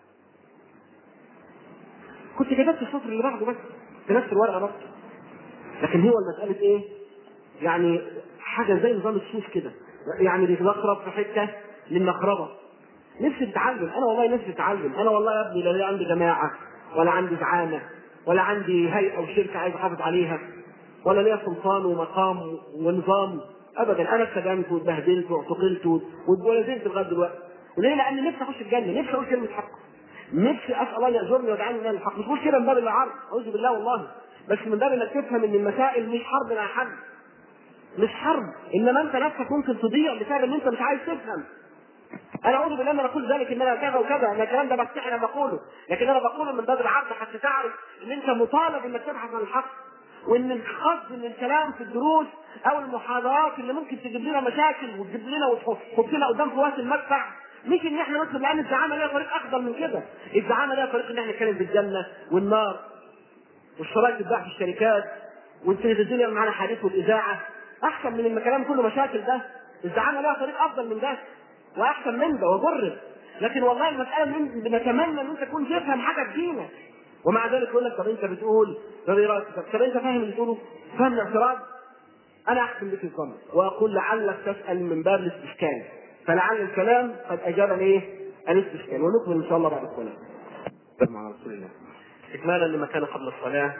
كنت كتبت السطر اللي بعده بس في نفس الورقه بس، لكن هو المساله ايه؟ يعني حاجه زي نظام السوس كده، يعني بيتلخرب في حته للمخربه. نفسي اتعلم انا والله، نفسي اتعلم انا والله يا ابني. لا عندي جماعه ولا عندي زعامه ولا عندي هيئه وشركه عايز احافظ عليها ولا ليا سلطان ومقام ونظام ابدا. انا اتسجنت واتبهدلت واعتقلت ولا زلت لغايه دلوقتي. وليه؟ لان نفسي اخش الجنه، نفسي اقول كلمه حق، نفسي اسال الله ان يأجرني ويجعلني من الحق. مش بقول كده من باب العرض اعوذ بالله والله، بس من باب انك تفهم ان المسائل مش حرب مع حد، مش حرب، انما انت نفسك ممكن تضيع بسبب ان انت مش عايز تفهم. انا اعوذ بالله ان انا اقول ذلك ان انا كذا وكذا، انا الكلام ده بفتح انا بقوله، لكن انا بقوله من باب العرض حتى تعرف ان انت مطالب انك تبحث عن الحق، وان القصد من الكلام في الدروس او المحاضرات اللي ممكن تجيب لنا مشاكل وتجيب لنا وتحطنا قدام فوات المدفع مش ان احنا نطلب، لان الزعامه ليها طريق افضل من كده. الزعامه ليها طريق ان احنا نتكلم بالجنه والنار والشرايط تتباع في الشركات والتلفزيون يعمل معانا حديث والاذاعه احسن من الكلام كله مشاكل ده. الزعامه لها طريق افضل من ده واحسن من ده وبرر. لكن والله المساله بنتمنى ان انت تكون تفهم حاجه في دينك، ومع ذلك يقول لك طب انت بتقول طب انت فاهم اللي بتقوله؟ فاهم الاعتراض؟ انا احكم بك الظن واقول لعلك تسال من باب الاستشكال، فلعل الكلام قد اجاب ايه؟ الاستشكال. ونكمل ان شاء الله بعد الصلاه مع رسول الله استكمالا لما كان قبل الصلاه.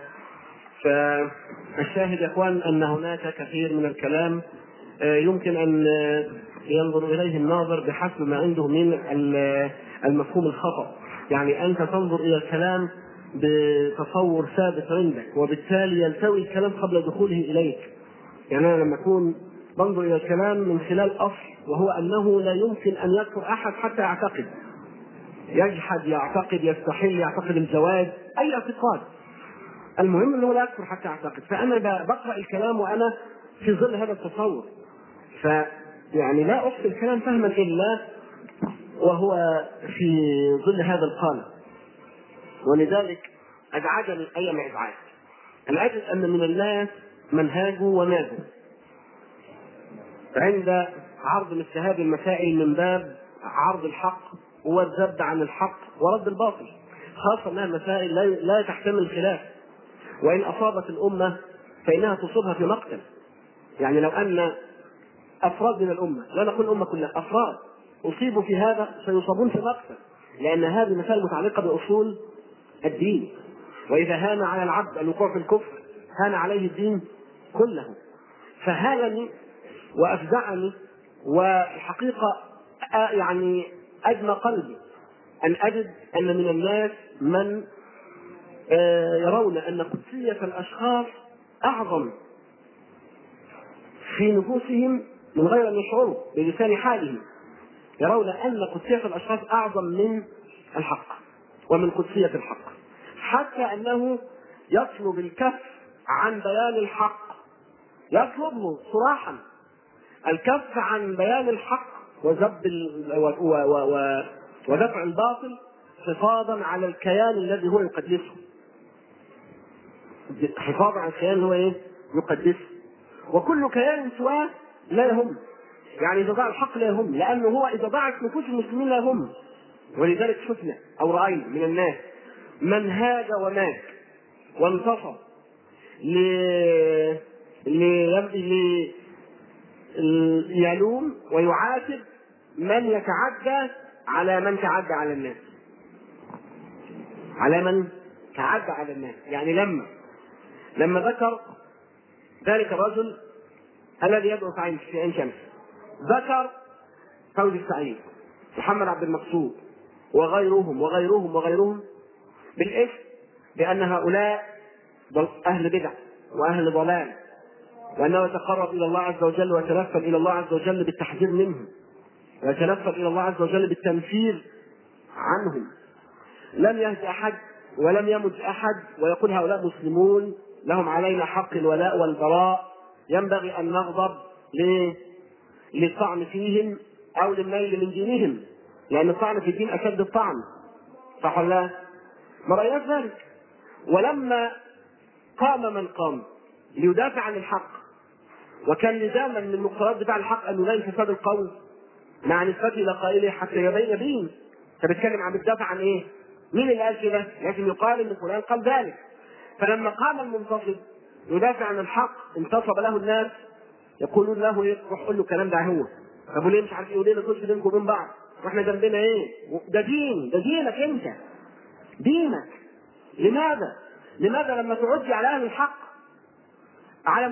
فالشاهد يا اخوان ان هناك كثير من الكلام يمكن ان ينظر اليه الناظر بحسب ما عنده من المفهوم الخطأ. يعني انت تنظر الى الكلام بتصور ثابت عندك وبالتالي يلتوي الكلام قبل دخوله اليك. يعني انا لما اكون بنظر الى الكلام من خلال اصل وهو انه لا يمكن ان يكفر احد حتى يعتقد، يجحد يعتقد يستحل يعتقد الجواز اي اعتقاد، المهم انه لا يكفر حتى يعتقد. فانا بقرا الكلام وانا في ظل هذا التصور، فيعني لا احصي الكلام فهما الا وهو في ظل هذا القالب. ولذلك ازعجني ايام ازعاج ان اجد ان من الناس من هاجوا وماجوا عند عرض مثل هذه المسائل من باب عرض الحق والذب عن الحق ورد الباطل، خاصه انها مسائل لا تحتمل خلاف، وان اصابت الامه فانها تصيبها في مقتل. يعني لو ان افراد من الامه، لا نقول الامه كلها، افراد اصيبوا في هذا سيصابون في مقتل، لان هذه مسائل متعلقه باصول الدين، واذا هان على العبد الوقوع في الكفر هان عليه الدين كله. فهانني وافزعني، والحقيقه يعني ادمى قلبي ان اجد ان من الناس من يرون ان قدسيه الاشخاص اعظم في نفوسهم من غير ان يشعروا بلسان حالهم، يرون ان قدسيه الاشخاص اعظم من الحق ومن قدسيه الحق، حتى انه يطلب الكف عن بيان الحق، يطلبه صراحا الكف عن بيان الحق ودفع الباطل حفاظا على الكيان الذي هو يقدسه، حفاظا على الكيان هو يقدسه. وكل كيان سواه لا يهم، يعني اذا ضاع الحق لا يهم، لانه هو اذا ضاعت نفوس المسلمين لا يهم. ولذلك شفنا او راينا من الناس من هاج ومات وانتصر يلوم ويعاتب من يتعدى على من تعدى على الناس، على من تعدى على الناس. يعني لما ذكر ذلك الرجل الذي يدعو في عين شمس، ذكر فوزي السعيد، محمد عبد المقصود، وغيرهم بالإثم، بأن هؤلاء أهل بدع وأهل ضلال، وأنه يتقرب إلى الله عز وجل ويتنفل إلى الله عز وجل بالتحذير منهم، ويتنفل إلى الله عز وجل بالتنفير عنهم. لم يهد أحد ولم يمد أحد ويقول هؤلاء مسلمون لهم علينا حق الولاء والبراء، ينبغي أن نغضب للطعن فيهم أو للميل من دينهم، لأن الطعن في الدين أشد الطعن، صح ولا لا؟ ما رأيناش ذلك. ولما قام من قام ليدافع عن الحق، وكان لزاما من المقتضيات بتاع الحق أن يبين فساد القول مع نسبته إلى قائله حتى يبين. أنت بتتكلم عن بتدافع عن إيه؟ مين اللي قال كده؟ لازم يقال إن فلان قال ذلك. فلما قام المنتصب يدافع عن الحق انتصب له الناس يقولون له ايه؟ روح قول له الكلام ده هو. طب وليه مش عارف ايه؟ وليه نخش بينكم وبين بعض؟ واحنا ذنبنا ايه؟ ده دينك انت. دينك. لماذا لما تعدي على اهل الحق، على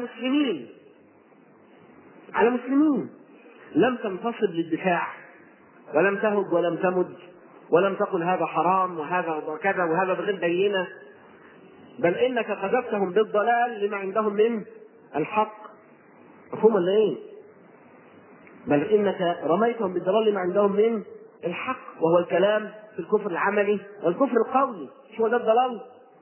مسلمين لم تنتصب للدفاع، ولم تهج ولم تمد، ولم تقل هذا حرام وهذا وكذا وهذا بغير بينه، بل انك قذفتهم بالضلال لما عندهم من الحق. مفهوم ولا ايه؟ بل انك رميتهم بالضلال لما عندهم من الحق، وهو الكلام في الكفر العملي والكفر القولي. مش هو ده الضلال؟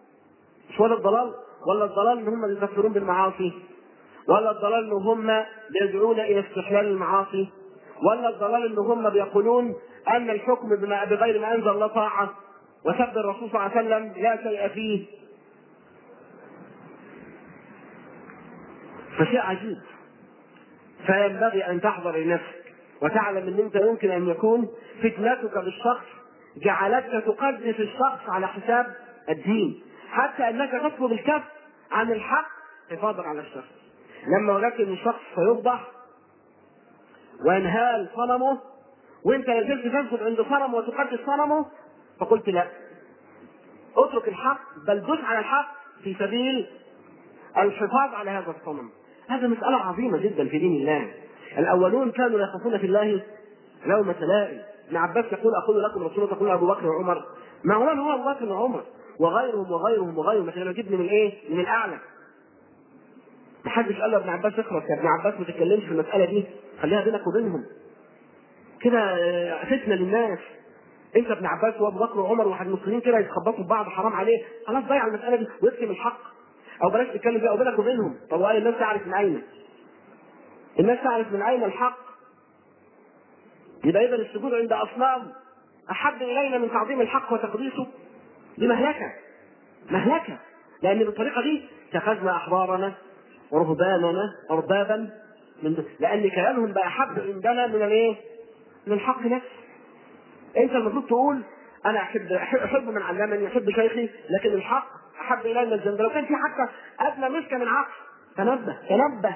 ولا الضلال ان هم اللي يكفرون بالمعاصي؟ ولا الضلال ان هم بيدعون الى استحلال المعاصي؟ ولا الضلال ان هم بيقولون ان الحكم بغير ما انزل الله طاعه، وسب الرسول صلى الله عليه وسلم لا شيء فيه؟ فشيء عجيب. فينبغي ان تحضر لنفسك وتعلم ان انت يمكن ان يكون فتنتك بالشخص جعلتك تقدس الشخص على حساب الدين، حتى انك تطلب الكف عن الحق حفاظا على الشخص. لما وجدت ان الشخص سيفضح وينهال صنمه وانت لازلت تسجد عند صنمه وتقدس صنمه، فقلت لا، اترك الحق، بل دس على الحق في سبيل الحفاظ على هذا الصنم. هذا مسألة عظيمة جدا في دين الله. الأولون كانوا لا يخافون في الله لومة لائم. ابن عباس يقول أقول لكم رسول الله، تقول أبو بكر وعمر، ما هو أبو بكر وعمر وغيرهم مثلا نجيب من الايه؟ من الأعلى. محدش قال له ابن عباس اخرس يا ابن عباس ما تتكلمش في المسألة دي، خليها بينك وبينهم كده فتنة للناس. انت ابن عباس وابو بكر وعمر واحد مسلمين كده يتخبطوا ببعض، حرام عليه، خلاص ضيع المسألة دي ويكتم الحق، او بلاش تتكلم فيها، او بينك وبينهم. طب وقال الناس تعرف من اين؟ الحق. يبقى اذا السجود عند اصنام احب الينا من تعظيم الحق وتقديسه. دي مهلكة، لان بالطريقة دي اتخذنا احبارنا ورهباننا اربابا لان كلامهم بقى احب عندنا من الايه؟ من الحق نفسه. انت المفروض تقول انا احب من علمني، احب شيخي، لكن الحق احب الي من الذنب. لو كان في حتى ادنى مشكله من عقل تنبه.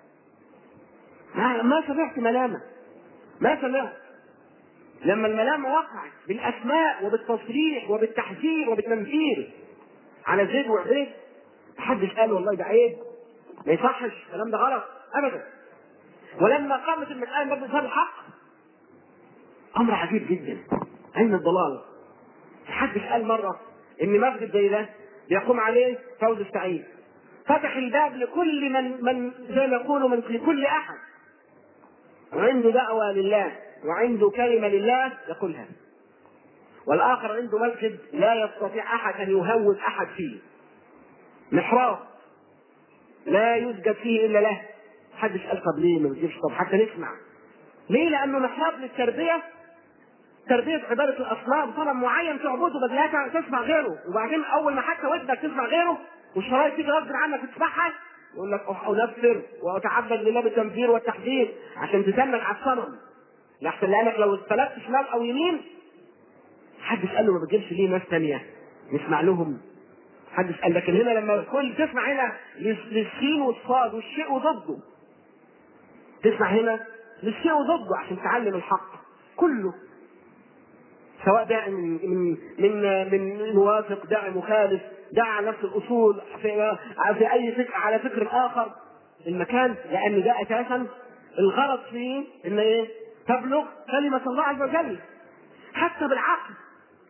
ما سمعت ملامه، ما سمعت. لما الملامه وقعت بالاسماء وبالتصريح وبالتحذير وبالتنفير على زيد وعبيد، محدش قال والله ده عيب، ما يصحش الكلام ده غلط ابدا. ولما قامت المساله مجلس الحق، امر عجيب جدا. اين الضلال؟ محدش قال مره ان مسجد زي ده بيقوم عليه فوز السعيد فتح الباب لكل من زي ما يقولوا من في كل احد وعنده دعوه لله وعنده كلمه لله يقولها، والاخر عنده مسجد لا يستطيع احد ان يهوز احد فيه، محراب لا يسجد فيه الا له. محدش قال طب ليه ما بتجيبش؟ طب حتى نسمع ليه؟ لانه محراب للتربيه، تربية عبادة الأصنام، صنم معين تعبده بدل لا تسمع غيره، وبعدين أول ما حتى ودك تسمع غيره والشرايط تيجي غصب عنك تسمعها يقول لك أنفر وأتعبد لله بالتنفير والتحذير عشان تسمك على الصنم، لأحسن لأنك لو استلفت شمال أو يمين. محدش قال له ما بتجيبش ليه ناس تانية نسمع لهم؟ محدش قال. لكن هنا لما كل تسمع هنا للسين والصاد والشيء وضده، تسمع هنا للشيء وضده عشان تعلم الحق كله، سواء داعي من موافق، داعي مخالف، داعي على نفس الاصول، في اي فكر على فكر اخر المكان، لان ده اساسا الغرض فيه ان ايه؟ تبلغ كلمه الله عز وجل حتى بالعقل.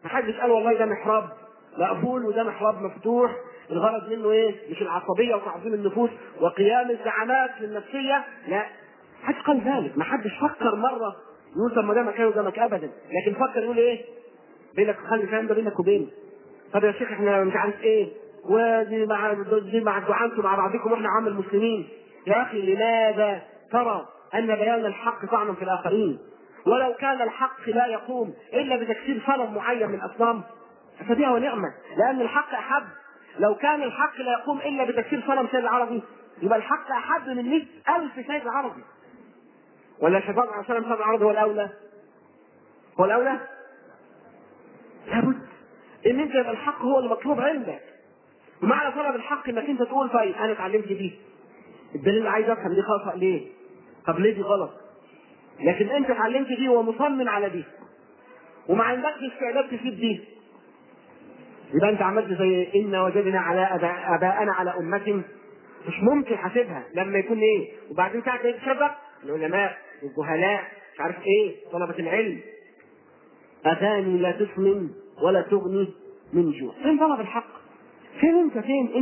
محدش قال والله ده محراب مقفول وده محراب مفتوح الغرض منه ايه؟ مش العصبيه وتعظيم النفوس وقيام الزعامات للنفسيه، لا، محدش قال ذلك. محدش فكر مره يقول طب ما ده مكان وده مكان، ابدا. لكن فكر يقول ايه؟ بينك خلي الكلام ده بينك وبينه. طب يا شيخ احنا مش عارف ايه، ودي مع الدعاء انتم مع بعضكم واحنا عام المسلمين. يا اخي لماذا ترى ان بيان الحق طعن في الاخرين؟ ولو كان الحق لا يقوم الا بتكسير صنم معين من اصنام فبها ونعمه، لان الحق احب. لو كان الحق لا يقوم الا بتكسير صنم سيد العربي يبقى الحق احب من 100,000 سيد العربي. ولا الحفاظ على سلام سيد العربي هو الاولى؟ هو الاولى؟ لابد ان انت يبقى الحق هو المطلوب عندك. ومعنى طلب الحق انك انت تقول طيب انا اتعلمت دي، الدليل اللي عايز افهم دي خطأ ليه؟ طب ليه دي غلط؟ لكن انت اتعلمت دي ومصمم على دي وما عندكش استعداد تسيب دي، يبقى انت عملت زي ان وجدنا على اباءنا على امه، مش ممكن حاسبها لما يكون ايه. وبعدين ساعه ايه تشبك العلماء والجهلاء مش عارف ايه طلبه العلم، اغاني لا تسمن ولا تغني من جوع. فين طلب الحق؟ فين انت؟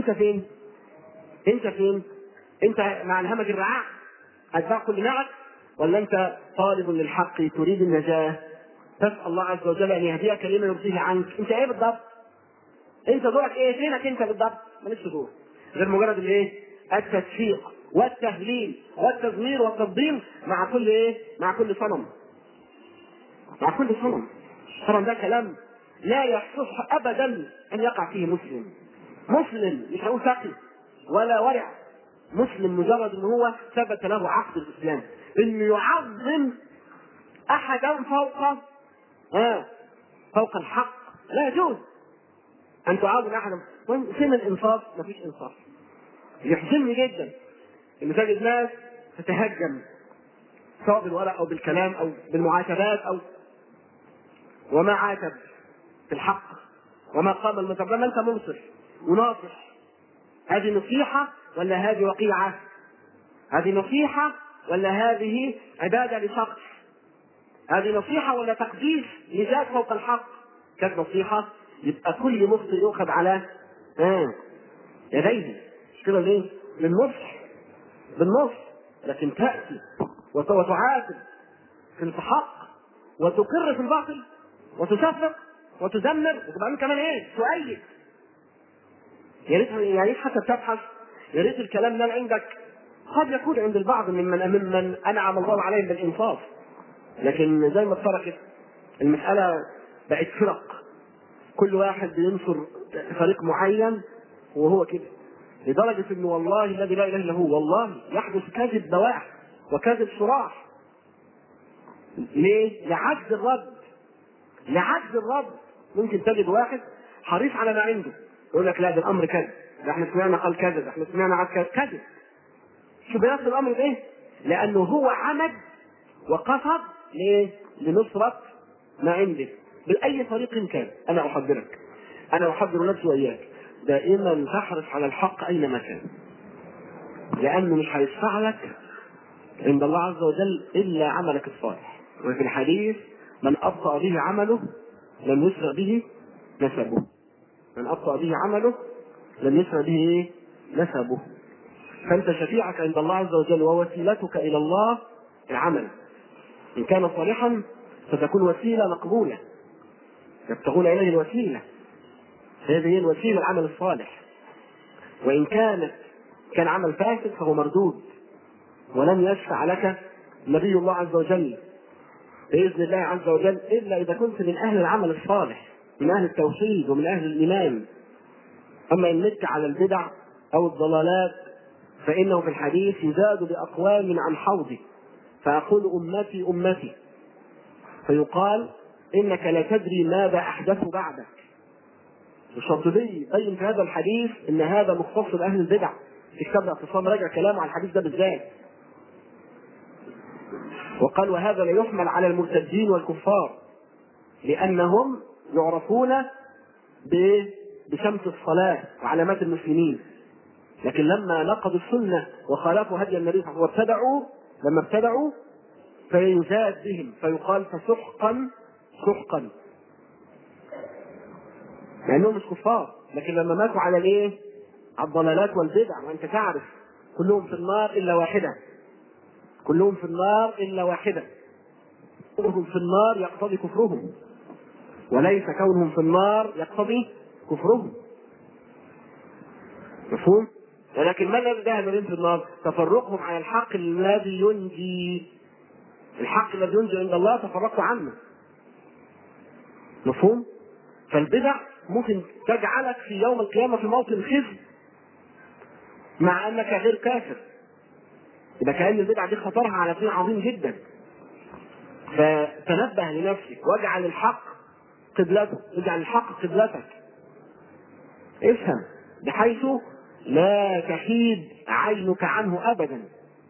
انت مع الهمج الرعاع اتباع كل نعت، ولا انت طالب للحق تريد النجاه تسال الله عز وجل ان يهديك لما يرضيه عنك؟ انت ايه بالضبط؟ انت دورك ايه؟ فينك انت بالضبط؟ مالكش دور غير مجرد الايه؟ التشفيق والتهليل والتزمير والتفضيل مع كل ايه؟ مع كل صنم. طبعا ده كلام لا يصح ابدا ان يقع فيه مسلم مش هقول فقيه ولا ورع، مسلم مجرد ان هو ثبت له عقد الاسلام انه يعظم احدا فوق الحق. لا يجوز ان تعظم احدا. فين الانصاف؟ مفيش انصاف. يحزنني جدا ان تجد ناس تتهجم سواء بالورق او بالكلام او بالمعاتبات او وما عاتب في الحق وما قام المتبع. لما انت منصف وناصح، هذه نصيحة ولا هذه وقيعة؟ هذه نصيحة ولا هذه عبادة لشخص؟ هذه نصيحة ولا تقديس لذات فوق الحق؟ كانت نصيحة يبقى كل مخطئ يؤخذ على يديه، مش كده ليه؟ بالنصح. لكن تأتي وتعاتب في الحق وتقر في الباطل وتشفق وتدمر وتبقى كمان ايه؟ تؤيد. يا ريت حتى تبحث، يا ريت الكلام ده عندك قد يكون عند البعض ممن انعم الله عليهم بالانصاف، لكن زي ما اتفرقت المسألة بقت فرق، كل واحد بينصر فريق معين وهو كده، لدرجة انه والله الذي لا اله الا هو والله يحدث كذب بواح وكذب صراح. ليه؟ لعجز الرد. ممكن تجد واحد حريص على ما عنده يقول لك لا ده الامر كذا، ده احنا سمعنا قال كذا، ده احنا سمعنا عن كذا. شو بيصل الامر بايه؟ لانه هو عمد وقصد لنصرة ما عنده باي طريق كان. انا احذر نفسي واياك دائما تحرص على الحق اينما كان، لانه مش هيشفع لك عند الله عز وجل الا عملك الصالح. وفي الحديث من ابطأ به عمله لم يسرع به نسبه. فانت شفيعك عند الله عز وجل ووسيلتك الى الله العمل، ان كان صالحا فتكون وسيله مقبوله، يبتغون اليه الوسيله، هذه هي الوسيله العمل الصالح. وان كان عمل فاسد فهو مردود، ولن يشفع لك نبي الله عز وجل باذن الله عز وجل الا اذا كنت من اهل العمل الصالح، من اهل التوحيد ومن اهل الايمان. اما ان مت على البدع او الضلالات فانه في الحديث يزاد باقوام عن حوضي فاقول امتي فيقال انك لا تدري ماذا احدثوا بعدك. الشاطبي بين في هذا الحديث ان هذا مختص باهل البدع، في كتاب الاعتصام راجع كلامه على الحديث ده بالذات، وقال وهذا لا يحمل على المرتدين والكفار لانهم يعرفون بشمس الصلاة وعلامات المسلمين، لكن لما نقضوا السنة وخالفوا هدي النبي صلى الله عليه وسلم لما ابتدعوا فيزاد بهم فيقال فسحقا. لانهم مش كفار، لكن لما ماتوا على الايه؟ على الضلالات والبدع. وانت تعرف كلهم في النار الا واحده، كلهم في النار الا واحده. كونهم في النار يقتضي كفرهم، وليس كونهم في النار يقتضي كفرهم. مفهوم؟ ولكن ما الذي ذهب بهم في النار؟ تفرقهم عن الحق الذي ينجي. الحق الذي ينجي عند الله تفرقوا عنه. مفهوم؟ فالبدع ممكن تجعلك في يوم القيامة في موطن خزي مع انك غير كافر. يبقى كأن البدع دي خطرها على شيء عظيم جدا. فتنبه لنفسك واجعل الحق قبلتك، اجعل الحق قبلتك. افهم بحيث لا تحيد عينك عنه ابدا.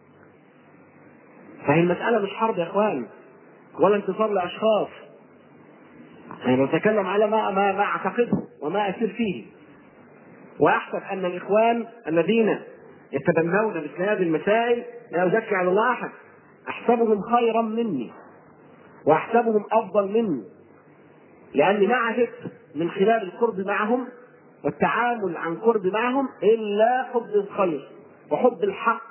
فهي المسألة مش حرب يا اخوان ولا انتصار لاشخاص. انا بتكلم على ما اعتقده وما اسير فيه. واحسب ان الاخوان الذين يتبنون مثل هذه المسائل لا ازكي على الله احد، احسبهم خيرا مني واحسبهم افضل مني، لاني ما عهدت من خلال القرب معهم والتعامل عن قرب معهم الا حب الخير وحب الحق.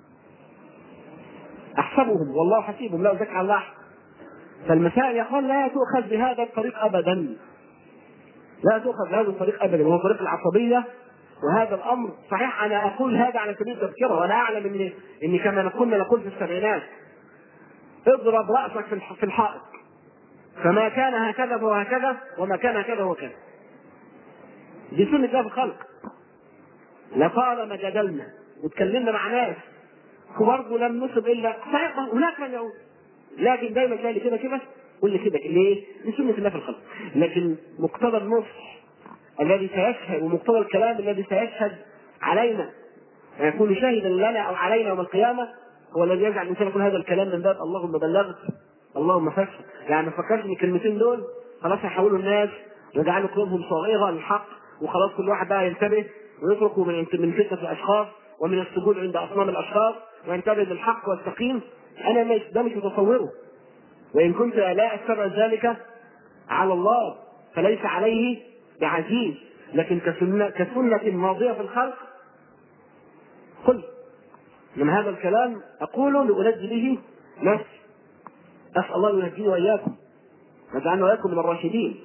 احسبهم والله حسيبهم لا ازكي على الله احد. فالمسائل يا اخوان لا تؤخذ بهذا الطريق ابدا، لا تؤخذ بهذا الطريق ابدا، وهو طريق العصبيه. وهذا الامر صحيح انا اقول هذا على سبيل التذكره، وانا اعلم اني كما كنا نقول في السبعينات اضرب راسك في الحائط، فما كان هكذا فهو هكذا وما كان هكذا هو كذا. دي سنه الله في الخلق. لطالما جدلنا وتكلمنا مع ناس وبرضه لم نصب الا صحيح هناك من يقول، لكن دايما تلاقي كده كده واللي كده ليه؟ دي سنه الله في الخلق. لكن مقتضى النصح الذي سيشهد ومقتضى الكلام الذي سيشهد علينا ويكون شاهدا لنا او علينا يوم القيامه هو الذي يجعل الانسان يقول هذا الكلام من باب اللهم بلغت اللهم فشل. يعني ما فكرش ان الكلمتين دول خلاص هيحولوا الناس ويجعلوا قلوبهم صاغره للحق وخلاص كل واحد بقى ينتبه ويتركوا من فتنه الاشخاص ومن السجود عند اصنام الاشخاص وينتبه للحق والتقييم. انا ده مش متصوره، وان كنت لا اتبع ذلك على الله فليس عليه بعزيز، لكن كسنة ماضية في الخلق قل من هذا الكلام أقوله لأنجي به نفسي. أسأل الله أن يهديني وإياكم ويجعلنا وإياكم من الراشدين.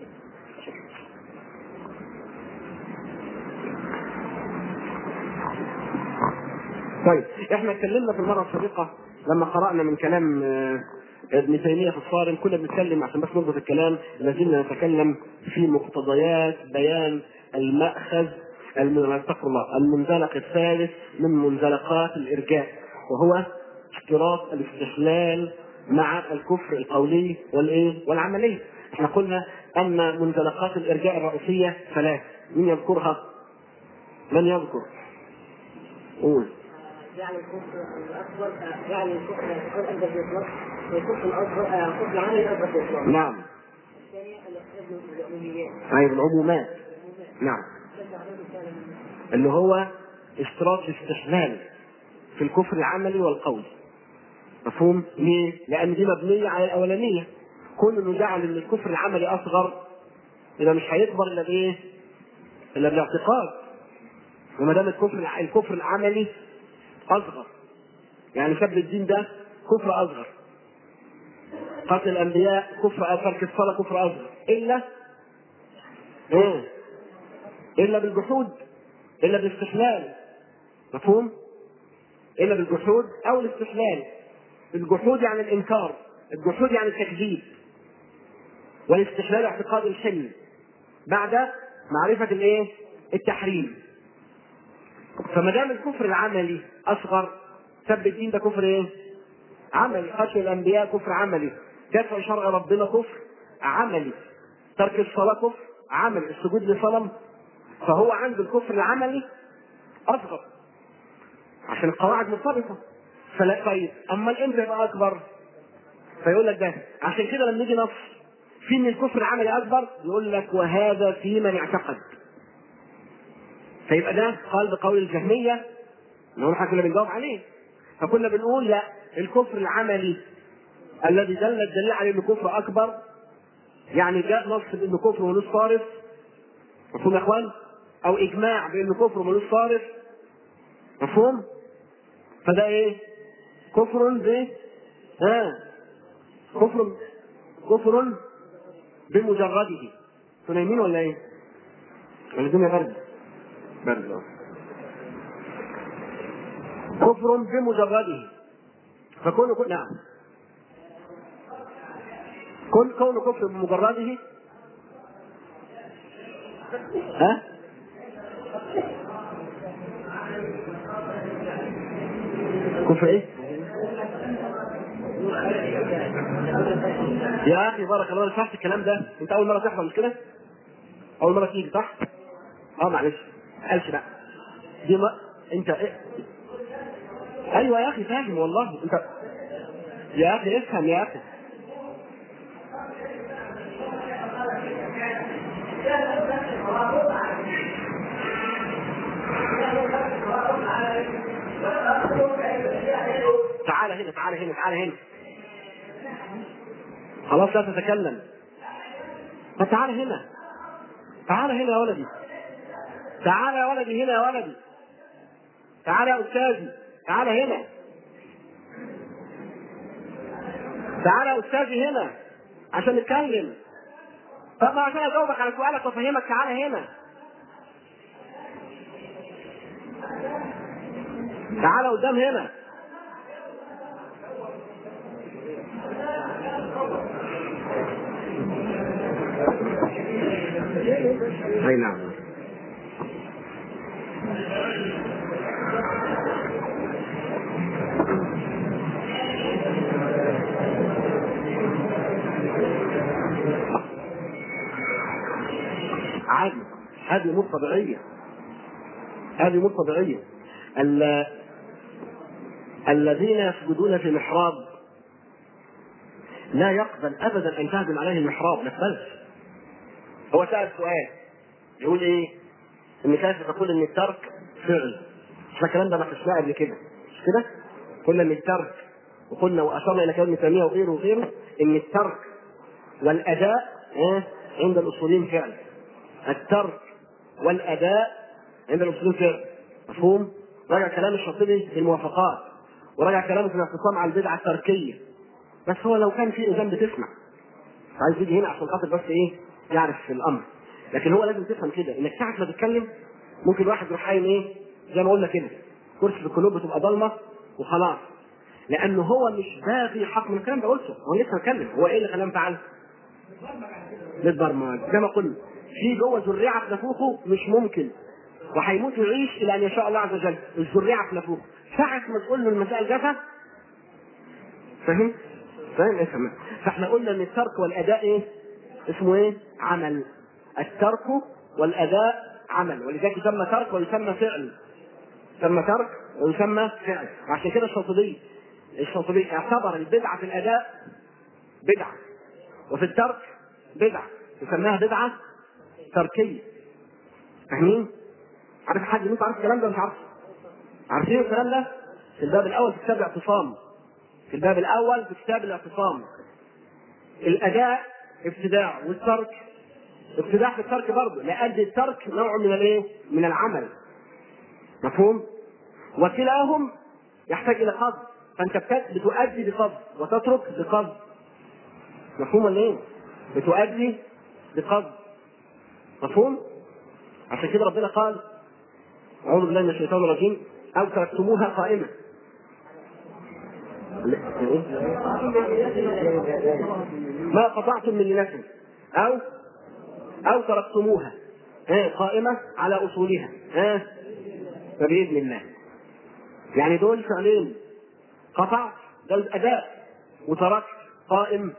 طيب احنا اتكلمنا في المرة السابقة لما قرأنا من كلام ابن تيمية في الصارم، كنا بنتكلم عشان بس نربط الكلام لازلنا نتكلم في مقتضيات بيان المأخذ استغفر الله المنزلق الثالث من منزلقات الإرجاء، وهو اشتراط الاستحلال مع الكفر القولي والعملي. احنا قلنا ان منزلقات الإرجاء الرئيسية ثلاث. من يذكرها؟ من يذكر؟ قول. يعني الكفر الأكبر، يعني الكفر الأكبر بالإطلاق، والكفر الأصغر الكفر العملي الأكبر بالإطلاق. نعم. الثانية العموميات. أي العمومات. نعم. اللي هو اشتراط الاستحلال في الكفر العملي والقولي. مفهوم؟ ليه؟ لأن دي مبنية على الأولانية. كل إنه جعل إن الكفر العملي أصغر إذا مش هيكبر إلا بإيه؟ إلا بالاعتقاد. وما دام الكفر العملي أصغر، يعني سب الدين ده كفر أصغر، قتل الأنبياء كفر، ترك الصلاة كفر أصغر، إلا بالجحود، إلا بالاستحلال. مفهوم؟ إلا بالجحود أو الاستحلال. الجحود يعني الإنكار، الجحود يعني التكذيب، والاستحلال اعتقاد الحل بعد معرفة التحريم. فما دام الكفر العملي أصغر، سب الدين ده كفر عملي، قتل الأنبياء كفر عملي، دفع شرع ربنا كفر عملي، ترك الصلاة كفر عملي، السجود لصنم، فهو عند الكفر العملي أصغر عشان القواعد مرتبطة. فلا طيب أما امتى يبقى أكبر؟ فيقول لك ده عشان كده لما يجي نص في ان الكفر العملي أكبر يقول لك وهذا في من اعتقد. فيبقى ده قال بقول الجهمية اللي احنا كنا بنجاوب عليه. فكنا بنقول لا، الكفر العملي الذي دل الدليل على انه كفر اكبر، يعني جاء نص بانه كفر ونص صارف، مفهوم يا اخوان؟ او اجماع بانه كفر ملوش صارف، مفهوم؟ فده ايه؟ كفر ب كفر بمجرده. انتوا نايمين ولا ايه؟ ولا الدنيا برد؟ برد. كفر بمجرده، فكونه نعم، كونه كفر بمجرده كفر ايه؟ يا اخي بارك الله فيك، شفت الكلام ده؟ انت اول مره تحضر مش كده؟ اول مره تيجي صح؟ معلش قالش بقى دي ما انت إيه؟ ايوه يا اخي فاهم والله. انت يا اخي افهم يا اخي. تعال هنا تعال هنا تعال هنا، خلاص لا تتكلم. فتعال هنا، تعال هنا يا ولدي، تعال يا ولدي هنا يا ولدي، تعال يا استاذي، تعال هنا، تعال يا استاذي هنا عشان نتكلم. طب عشان اجاوبك على سؤالك وافهمك، تعال هنا، تعال قدام هنا. اي نعم. عادي، هذه امور طبيعيه، هذه امور طبيعيه. الذين يسجدون في المحراب لا يقبل ابدا ان تهجم عليه المحراب، ما يقبلش. هو سأل سؤال يقول ايه؟ ان كيف تقول ان الترك فعل؟ احنا الكلام ده ناقشناه قبل كده مش كده؟ قلنا ان الترك، وقلنا واشرنا الى كلام ابن تيميه وغيره وغيره، ان الترك والاداء عند الاصوليين فعل. الترك والاداء عند الاصوليين فعل، مفهوم؟ راجع كلام الشاطبي في الموافقات، وراجع كلامه في الاعتصام على البدعه التركيه. بس هو لو كان في اذان بتسمع، عايز يجي هنا عشان خاطر بس ايه؟ يعرف في الامر. لكن هو لازم تفهم كده، انك ساعه ما تتكلم ممكن واحد يروح قايم ايه؟ زي ما قلنا كده، كرسي في القلوب بتبقى ضلمه وخلاص، لانه هو مش باغي حق من الكلام ده قلته، هو لسه متكلم. هو ايه اللي خلاه فعل؟ للبرمجه زي ما قلنا، في جوه ذريعه في نافوخه مش ممكن، وهيموت ويعيش الى ان يشاء الله عز وجل. الذريعه في نافوخه ساعه ما تقول له المسائل جافه، فاهم؟ فاهم ايه؟ فاهم. فاحنا قلنا ان الترك والاداء ايه؟ اسمه ايه؟ عمل. الترك والاداء عمل، ولذلك يسمى ترك ويسمى فعل. يسمى ترك ويسمى فعل. وعشان كده الشاطبي اعتبر البدعه في الاداء بدعه، وفي الترك بدعه، يسميها بدعه تركيه. فاهمين؟ عارف حد انت عارف الكلام ده مش عارف؟ عارفين الكلام ده؟ في الباب الاول في كتاب الاعتصام، في الباب الاول في كتاب الاعتصام، الاداء ابتداع والترك ابتداع في الترك برضه، لأن الترك نوع من الايه؟ من العمل، مفهوم؟ وكلاهم يحتاج الى قصد، فانت بتؤدي بقصد وتترك بقصد، مفهوم ولا ايه؟ بتؤدي بقصد، مفهوم؟ عشان كده ربنا قال اعوذ بالله من الشيطان الرجيم او تركتموها قائمه. ما قطعتم من لينة او تركتموها قائمه على اصولها فباذن الله. يعني دول فعلين، قطع ده الاداء، وتركت قائم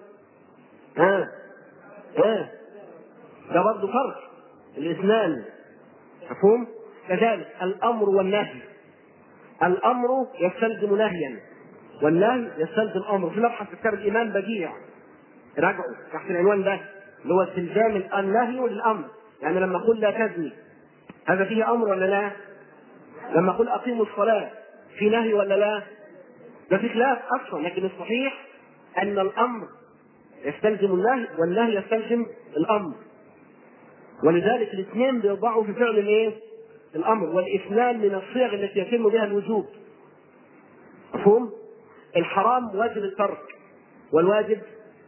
ده برضه فرق الاثنان، مفهوم؟ كذلك الامر والنهي، الامر يستلزم نهيا والنهي يستلزم امر. في مبحث في كتاب الايمان بديع، راجعوا تحت العنوان ده اللي هو استلزام النهي للامر. يعني لما اقول لا تزني هذا فيه امر ولا لا؟ لما اقول اقيموا الصلاه في نهي ولا لا؟ ده في خلاف اصلا، لكن الصحيح ان الامر يستلزم النهي والنهي يستلزم الامر، ولذلك الاثنين بيضعوا في فعل الايه؟ الامر، والاثنان من الصيغ التي يتم بها الوجوب. مفهوم؟ الحرام واجب الترك، والواجب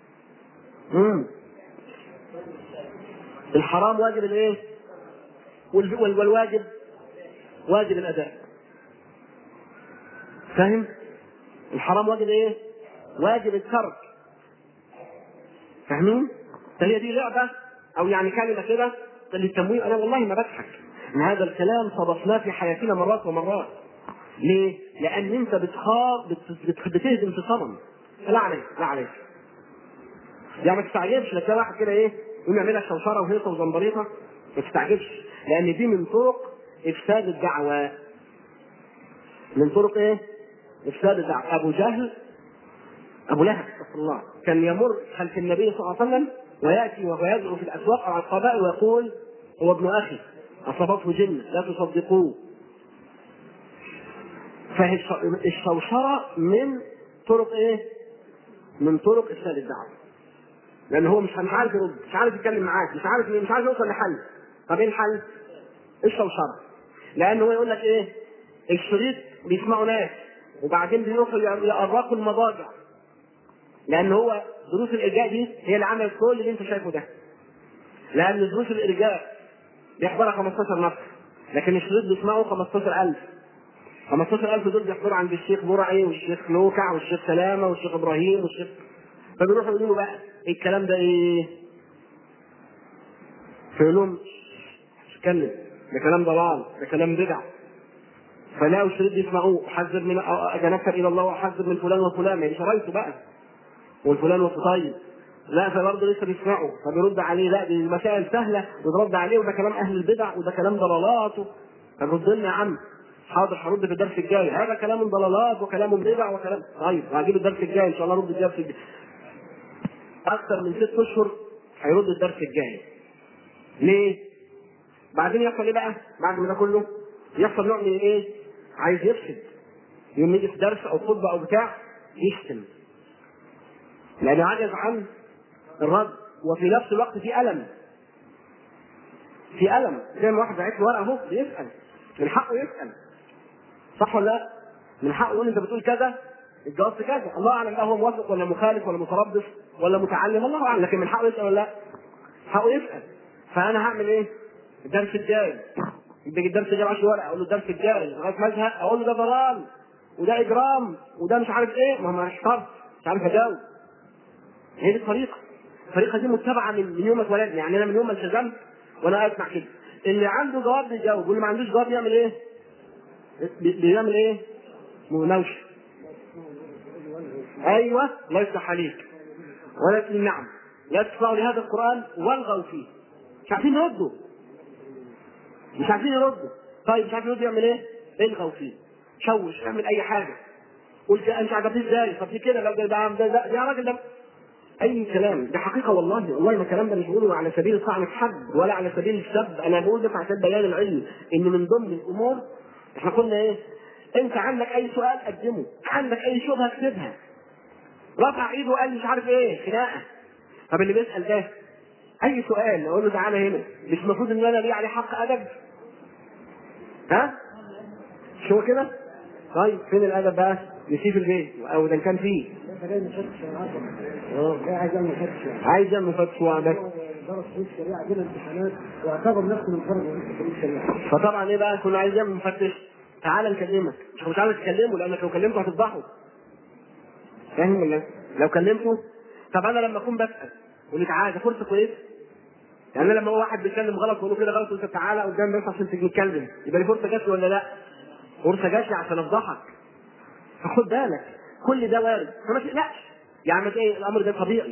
الحرام واجب الايه؟ والواجب واجب الاداء. فاهم؟ الحرام واجب ايه؟ واجب الترك. فاهمين؟ فهي دي لعبه او يعني كلمه كده للتمويه. انا والله ما بضحك ان هذا الكلام صدفناه في حياتنا مرات ومرات. ليه؟ لان انت بتهدم في صنم. لا عليك لا عليك. يعني ما تستعجبش لك واحد كده ايه يقوم يعملها شوشره وهيصه وزنبريطه، ما تستعجبش، لان دي من طرق افساد الدعوه. من طرق ايه؟ افساد الدعوه. ابو لهب استغفر الله كان يمر خلف النبي صلى الله عليه وسلم وياتي وهو يدعو في الاسواق او على القبائل ويقول هو ابن اخي اصابته جنه لا تصدقوه. فالشوشره من طرق ايه؟ من طرق افساد الدعوه. لان هو مش عارف يرد، مش عارف يتكلم معاك، مش عارف يوصل لحل. طب ايه الحل؟ الشوشره. لان هو يقول لك ايه؟ الشريط بيسمعوا ناس وبعدين بيروحوا يقرقوا المضاجع. لان هو دروس الارجاء دي هي اللي عملت كل اللي انت شايفه ده. لان دروس الارجاء بيحضرها 15 نفر، لكن الشريط بيسمعوا 15,000. 15,000 دول بيحضروا عند الشيخ برعي والشيخ نوكع والشيخ سلامه والشيخ ابراهيم والشيخ، فبيروحوا يقولوا بقى الكلام ده ايه؟ فيقول لهم مش اتكلم، ده كلام ضلال، ده كلام بدع. فلاقوا الشريط بيسمعوه، احذر من اتنكر الى الله واحذر من فلان وفلان، يعني شرايطه بقى والفلان وفلان. لا فبرضه لسه بيسمعوا، فبيرد عليه لا دي المسائل سهله وترد عليه وده كلام اهل البدع وده كلام ضلالات. فرد لنا يا عم. حاضر هرد في الدرس الجاي، هذا كلام ضلالات وكلام بدع وكلام. طيب هجيب الدرس الجاي ان شاء الله ارد الدرس الجاي. اكثر من 6 اشهر هيرد الدرس الجاي. ليه؟ بعدين يحصل ايه بقى؟ بعد ما ده كله يحصل نوع من ايه؟ عايز يفسد. يوم يجي في درس او خطبه او بتاع يشتم. لأنه عجز عن الرد، وفي نفس الوقت في ألم. زي ما واحد باعت له ورقة اهو بيسأل، من حقه يسأل. صح ولا لا؟ من حقه يقول انت بتقول كذا، الجواب كذا، الله اعلم بقى هو موافق ولا مخالف ولا متربص ولا متعلم، الله اعلم، لكن من حقه يسأل ولا لا؟ حقه يسأل. فأنا هعمل ايه؟ الدرس الجاي. بيجي الدرس الجاي 10 ورقة، اقول له الدرس الجاي لغاية ما ازهق اقول له ده ضلال وده اجرام وده مش عارف ايه، ما هو ما احترت مش عارف اجاوب. هي دي الطريقة دي متبعة من يوم ما اتولدنا. يعني انا من يوم ما التزمت وانا اسمع كده، اللي عنده جواب بيجاوب واللي ما عندوش جواب يعمل ايه؟ بيعمل ايه؟ مناوشة. ايوه الله يفتح عليك. ولكن نعم لا تسمعوا لهذا القرآن والغوا فيه. مش عارفين يردوا. طيب مش عارفين يردوا يعمل ايه؟ الغوا فيه. شوش، اعمل اي حاجة. قلت انت عجبني ازاي؟ طب في كده لو ده يا راجل ده اي كلام. ده حقيقه والله ما الكلام ده مش بقوله على سبيل الطعن في حد ولا على سبيل السب، انا بقول ده عشان بيان العلم ان من ضمن الامور احنا قلنا ايه؟ انت عندك اي سؤال قدمه، عندك اي شبهه اكتبها. رفع ايده وقال مش عارف ايه خناقه. طب اللي بيسال ده اي سؤال اقول له تعالى هنا، مش المفروض ان انا ليه عليه حق ادب؟ ها؟ شو كده؟ طيب فين الادب بقى؟ نسيه في البيت او اذا كان فيه. عايز يعمل فتش وعدك. درس في الشريعه عندنا امتحانات واعتبر نفسه من فرق الشريعه. فطبعا ايه بقى؟ كنا عايز يعمل مفتش، تعالى نكلمك، مش عايز تكلمه لانك لو كلمته هتفضحه. فاهم ولا؟ لو كلمته طب انا لما اكون بسال يقول لي تعالى ده فرصه كويسه. يعني لما هو واحد بيتكلم غلط ويقول له كده غلط وانت تعالى قدام بس عشان تيجي نتكلم، يبقى لي فرصه جات ولا لا؟ فرصه جات لي عشان افضحك. فخد بالك كل ده وارد، فما تقلقش. يعني ايه الامر ده طبيعي.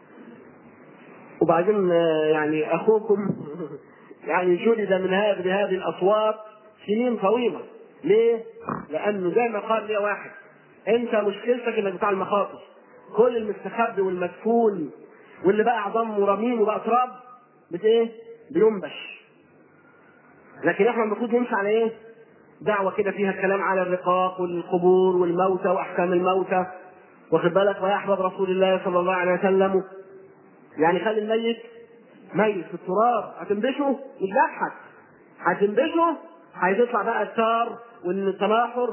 وبعدين يعني اخوكم يعني جلد من هذه الاصوات سنين طويله. ليه؟ لانه زي ما قال لي واحد، انت مشكلتك انك بتاع المخاطر، كل المستخبي والمدفون واللي بقى عظام ورميم وبقى تراب ايه؟ بينبش. لكن احنا المفروض نمشي على ايه؟ دعوه كده فيها الكلام على الرقاق والقبور والموتى واحكام الموتى، واخد بالك، ويحفظ رسول الله صلى الله عليه وسلم. يعني خلي الميت ميت في التراب هتنبشه؟ مش بضحك، هتنبشه هيطلع بقى الثار والتناحر.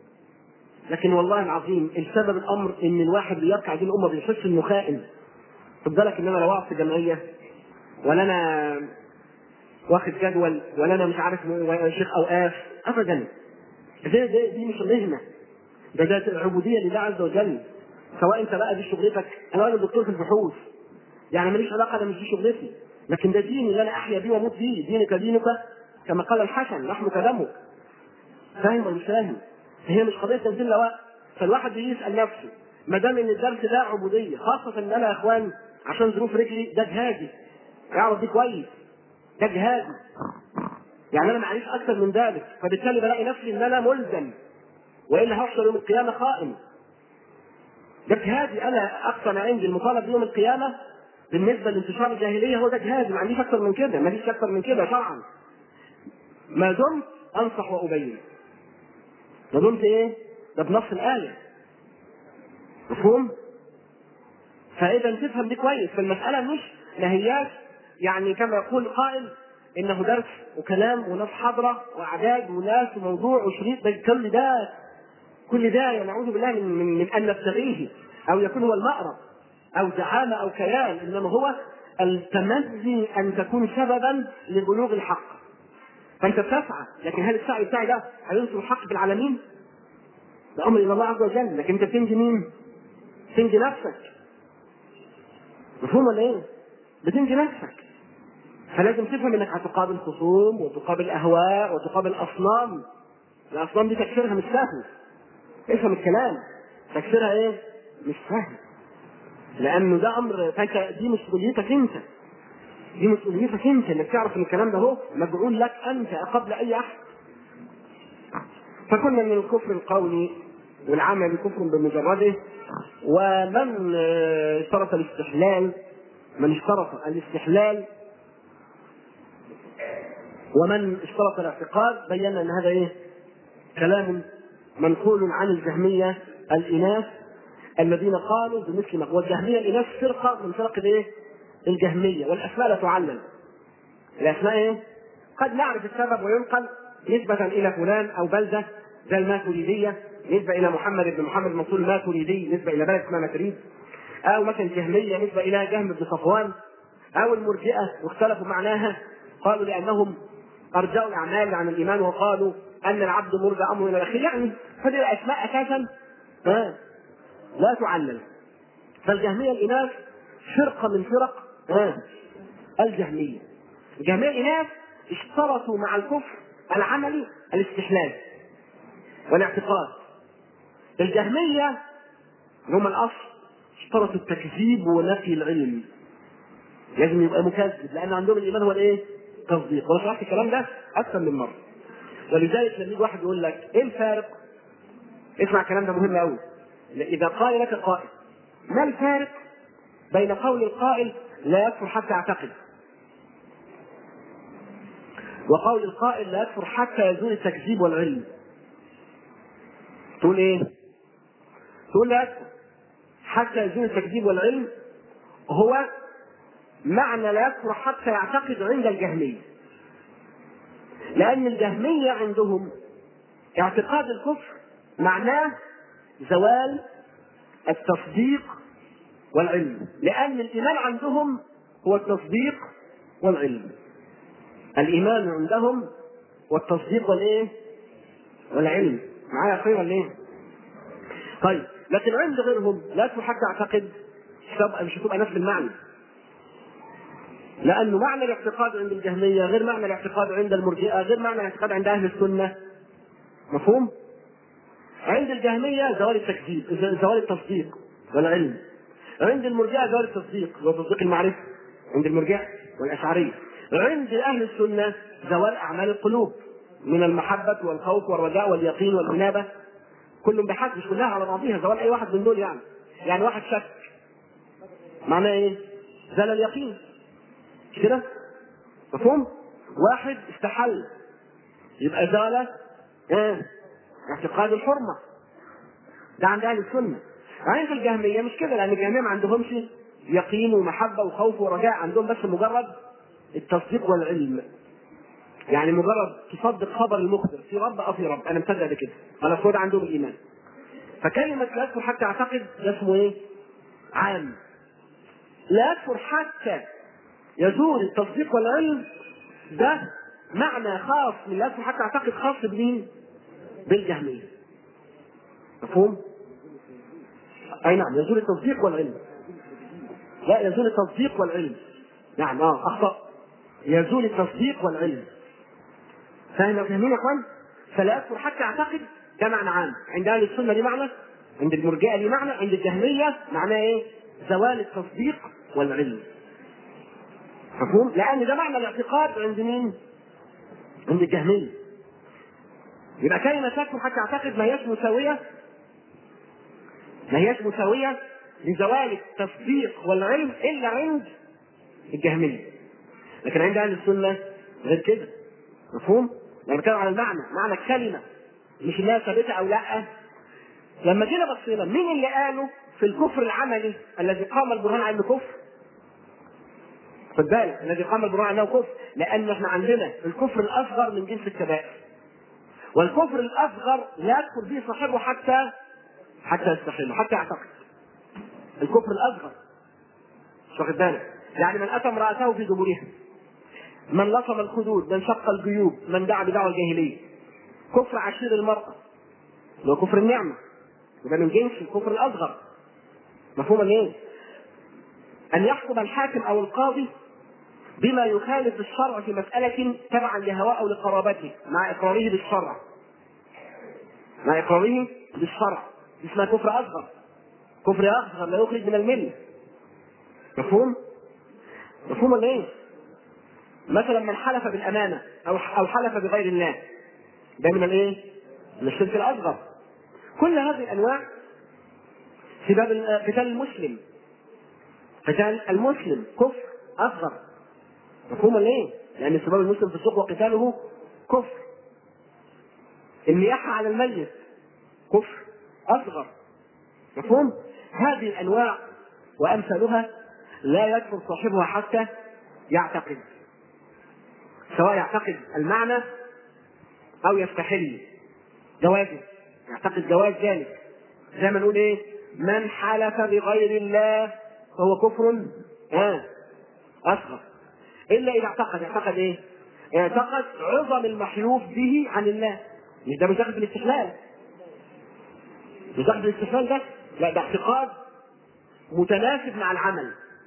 لكن والله العظيم السبب الامر ان الواحد بيركع دين الامه بيحس انه خائن. خد بالك ان انا لو اقف في جمعيه ولا انا واخد جدول ولا انا مش عارف شيخ اوقاف ابدا، دي مش مهنه، ده عبوديه لله عز وجل. سواء انت بقى دي شغلتك، انا راجل دكتور في البحوث يعني ماليش علاقه، ده مش دي شغلتي، لكن ده ديني اللي انا احيا بيه واموت بيه. دينك دينك كما قال الحسن، لحمك دمك. فاهم ولا مش فاهم؟ هي مش قضيه تنزيل لواء. فالواحد يسال نفسه ما دام ان الدرس ده عبوديه، خاصه ان انا يا اخوان عشان ظروف رجلي ده جهادي، اعرف دي كويس، ده جهادي يعني انا معيش اكثر من ذلك، فبالتالي بلاقي نفسي ان انا ملزم والا هحشر يوم القيامه خائن. ده جهادي، انا اقصى ما عندي المطالب بيوم القيامه بالنسبه لانتشار الجاهليه هو ده جهادي، ما عنديش اكثر من كده، ما عنديش اكثر من كده شرعا. ما دمت انصح وابين، ما دمت ايه؟ ده بنص الايه، مفهوم؟ فاذا تفهم دي كويس. فالمساله مش نهيات يعني كما يقول قائل انه درس وكلام وناس حاضره واعداد وناس وموضوع وشريط، كل ده نعوذ بالله من ان نبتغيه او يكون هو المأرب او زعامه او كيان، انما هو التمني ان تكون سببا لبلوغ الحق. فانت بتسعى، لكن هل السعي بتاعي ده هينصر الحق في العالمين؟ ده امر الى الله عز وجل، لكن انت بتنجي مين؟ بتنجي نفسك. مفهوم ولا ايه؟ بتنجي نفسك. فلازم تفهم انك هتقابل خصوم وتقابل اهواء وتقابل اصنام. الاصنام دي تكسيرها مش سهل، افهم الكلام، تكسيرها ايه؟ مش سهل، لانه ده امر، فانت دي مسؤوليتك انت، دي مسؤوليتك انت انك تعرف ان الكلام ده هو مجعول لك انت قبل اي احد. فكنا من الكفر القولي والعمل كفر بمجرده. ومن اشترط الاستحلال، من اشترط الاستحلال ومن اشترط الاعتقاد بينا ان هذا ايه؟ كلام منقول عن الجهميه الاناث الذين قالوا بمثل ما هو. الجهميه الاناث فرقه من فرق الايه؟ الجهميه، والاسماء لا تعلل. الاسماء ايه؟ قد نعرف السبب وينقل نسبه الى فلان او بلده زي الماتريديه، نسبه الى محمد بن محمد المنصور الماتريدي، نسبه الى بلد اسمها ماتريد، او مثلا الجهميه نسبه الى جهم بن صفوان، او المرجئه واختلفوا معناها، قالوا لانهم ارجعوا الاعمال عن الايمان وقالوا ان العبد مرجع امره الى اخره. يعني هذه الاسماء اساسا لا تعلل. فالجهميه الاناث فرقه من فرق الجهميه. الجهميه الاناث اشترطوا مع الكفر العملي الاستحلال والاعتقاد. الجهميه هم الاصل اشترطوا التكذيب ونفي العلم، لازم يبقى مكذب لان عندهم الايمان هو الايه؟ تصديق. وانا شرحت الكلام ده اكثر من مره. ولذلك لما يجي واحد يقول لك ايه الفارق، اسمع الكلام ده مهم قوي. اذا قال لك قائل ما الفارق بين قول القائل لا يكفر حتى يعتقد وقول القائل لا يكفر حتى يزول التكذيب والعلم؟ تقول ايه؟ تقول لا يكفر حتى يزول التكذيب والعلم هو معنى لا يكفر حتى يعتقد عند الجهمية، لأن الجهمية عندهم اعتقاد الكفر معناه زوال التصديق والعلم، لأن الإيمان عندهم هو التصديق والعلم. الإيمان عندهم والتصديق والإيه؟ والعلم. معايا يا أخي ولا إيه؟ طيب لكن عند غيرهم لا يكفر حتى يعتقد، مش هتبقى نفس المعنى، لأنه معنى الاعتقاد عند الجهمية غير معنى الاعتقاد عند المرجئة غير معنى الاعتقاد عند أهل السنة. مفهوم؟ عند الجهمية زوال التكذيب، زوال التصديق والعلم. عند المرجئة زوال التصديق وتصديق المعرفة عند المرجئة والأشعرية. عند أهل السنة زوال أعمال القلوب من المحبة والخوف والرجاء واليقين والإنابة، كلهم بحث مش كلها على بعضها، زوال أي واحد من دول. يعني واحد شك معناه إيه؟ زال اليقين كده، مفهوم؟ واحد استحل يبقى زال اعتقاد الحرمة، ده عند أهل السنة. عند الجهمية مش كده، لأن الجهمية ما عندهمش يقين ومحبة وخوف ورجاء، عندهم بس مجرد التصديق والعلم. يعني مجرد تصدق خبر المخبر في رب أو في رب، أنا مصدق بكده، خلاص هو ده عندهم الإيمان. فكلمة لا يكفر حتى يعتقد ده اسمه إيه؟ عام. لا يكفر حتى يزول التصديق والعلم ده معنى خاص من لا يكفر حتى يعتقد، خاص بمين؟ بالجهمية. مفهوم؟ أي نعم، يزول التصديق والعلم. لا، يزول التصديق والعلم. نعم أخطأ، يزول التصديق والعلم. فاهمين يا اخوان؟ فلا يكفر حتى يعتقد ده معنى عام. عند اهل السنه دي معنى، عند المرجئه دي معنى، عند الجهميه معناه ايه؟ زوال التصديق والعلم. مفهوم؟ لان ده معنى الاعتقاد عند مين؟ عند الجهميه. يبقى كلمه تكفر حتى يعتقد ما هياش مساويه، ما هياش مساويه لزوال التصديق والعلم الا عند الجهميه. لكن عند اهل السنه غير كده. مفهوم؟ لما بنتكلم على المعنى، معنى الكلمه مش انها ثابته او لا. لما جينا بصينا مين اللي قالوا في الكفر العملي الذي قام البرهان على انه كفر؟ خد بالك، الذي قام البرهان على انه كفر، لان احنا عندنا الكفر الاصغر من جنس الكبائر، والكفر الاصغر لا يكفر به صاحبه حتى يستحله، حتى يعتقد. الكفر الاصغر مش واخد بالك؟ يعني من اتى امراته في دبرها، من لطم الخدود، من شق الجيوب، من دعا بدعوى الجاهليه. كفر عشير المرأة اللي هو كفر النعمة، يبقى من جنس الكفر الأصغر. مفهوم ايه؟ أن يحكم الحاكم أو القاضي بما يخالف الشرع في مسألة تبعا لهواه أو لقرابته مع إقراره بالشرع، مع إقراره بالشرع، اسمها كفر أصغر. كفر أصغر لا يخرج من الملة. مفهوم؟ مفهوم ولا إيه؟ مثلا من حلف بالأمانة أو حلف بغير الله، ده من الإيه؟ من الشرك الأصغر. كل هذه الأنواع في باب قتال المسلم. قتال المسلم كفر أصغر. مفهوم ولا إيه؟ لأن سباب المسلم في السوق وقتاله كفر. النياحة على الميت كفر أصغر. مفهوم؟ هذه الأنواع وأمثالها لا يكفر صاحبها حتى يعتقد، سواء يعتقد المعنى أو يستحل جوازه، يعتقد جواز ذلك. زي ما نقول إيه؟ من حلف بغير الله فهو كفر أصغر، إلا إذا اعتقد إيه؟ اعتقد عظم المحلوف به عن الله. مش ده داخل في الاستحلال، مش داخل في الاستحلال ده، لا، ده اعتقاد متناسب مع العمل.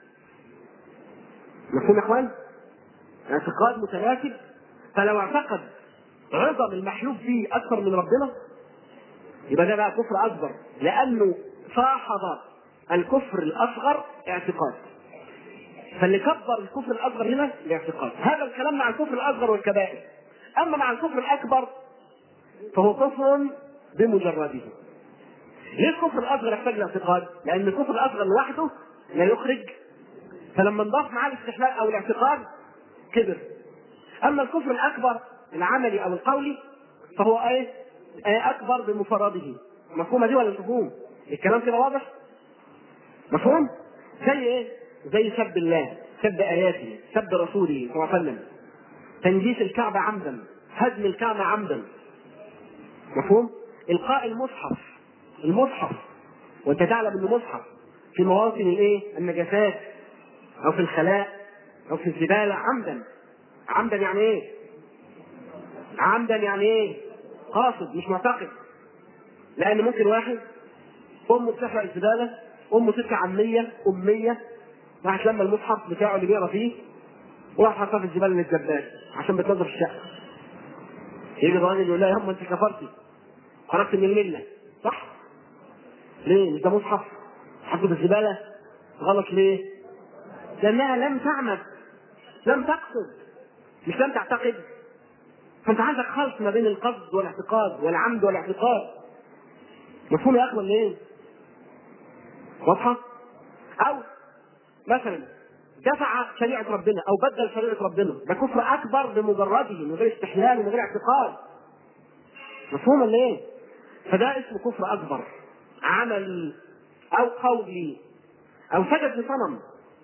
مفهوم يا اخوان؟ اعتقاد متناسب. فلو اعتقد عظم المحلوف به اكثر من ربنا يبقى ده بقى كفر اكبر، لانه صاحب الكفر الاصغر اعتقاد. فاللي كبر الكفر الاصغر هنا الاعتقاد. هذا الكلام مع الكفر الاصغر والكبائر. اما مع الكفر الاكبر فهو كفر بمجرده. ليه الكفر الاصغر يحتاج الاعتقاد؟ لان الكفر الاصغر لوحده لا يخرج، فلما انضاف معاه الاستحلال او الاعتقاد كبر. اما الكفر الاكبر العملي او القولي فهو اكبر بمفرده. مفهومه دي ولا مش مفهوم؟ الكلام كده واضح؟ مفهوم؟ زي ايه؟ زي سب الله، سب اياته، سب رسوله صلى الله عليه وسلم، تنجيس الكعبه عمدا، هدم الكعبه عمدا. مفهوم؟ القاء المصحف وانت تعلم انه مصحف في مواطن الايه؟ النجاسات او في الخلاء او في الزباله عمدا يعني ايه؟ عمدا يعني ايه؟ قاصد مش معتقد. لان ممكن واحد امه بتحرق الزباله، امه ست عميه اميه، راحت لما المصحف بتاعه اللي بيقرا فيه وراح حطها في الزباله للزبال عشان بتنظف الشقه. يجي الراجل يقول لها يا هم انت كفرتي خرجت من المله، صح؟ ليه؟ مش ده مصحف حطه في الزباله؟ غلط ليه؟ لانها لم تعمد، لم تقصد، مش لم تعتقد. فانت عندك خلط ما بين القصد والاعتقاد والعمد والاعتقاد. مفهوم يا اخوان ليه؟ واضحه؟ او مثلا دفع شريعه ربنا او بدل شريعه ربنا، ده كفر اكبر بمجرده من غير استحلال ومن غير اعتقاد. مفهوم ولا ايه؟ فده اسمه كفر اكبر عملي او قولي. او سجد لصنم،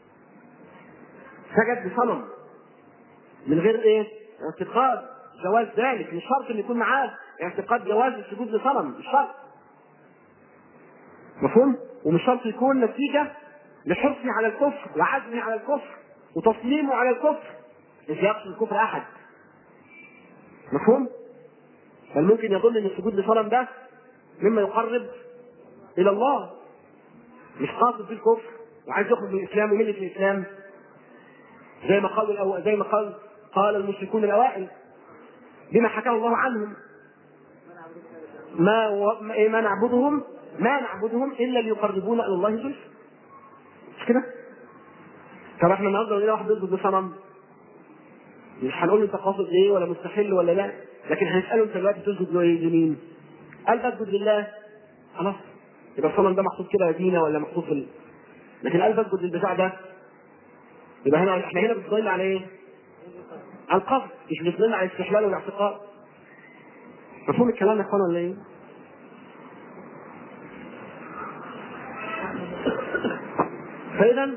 سجد لصنم من غير ايه؟ اعتقاد جواز ذلك، مش شرط ان يكون معاه اعتقاد جواز السجود لصنم، مش شرط. مفهوم؟ ومش شرط يكون نتيجة لحرصه على الكفر وعزمه على الكفر وتصميمه على الكفر، مش يقصد الكفر احد. مفهوم؟ بل ممكن يظن ان السجود لصنم ده مما يقرب الى الله، مش قاصد به الكفر وعايز يخرج من الاسلام وملة الاسلام، زي ما قال المشركون الاوائل بما حكاه الله عنهم: ما نعبدهم الا ليقربونا الى الله زلفى. مش كده؟ طب احنا النهارده لو واحد يسجد لصنم مش هنقول له انت قاصد ايه ولا مستحل ولا لا، لكن هنساله انت دلوقتي تسجد له ايه؟ لمين؟ قال بسجد لله، خلاص يبقى الصنم ده محطوط كده دينه ولا محطوط في لكن قال بسجد للبتاع ده، يبقى احنا هنا بنتكلم على ايه؟ على القصد، مش بنتكلم على الاستحلال والاعتقاد. مفهوم الكلام يا اخوان ولا ايه؟ فاذا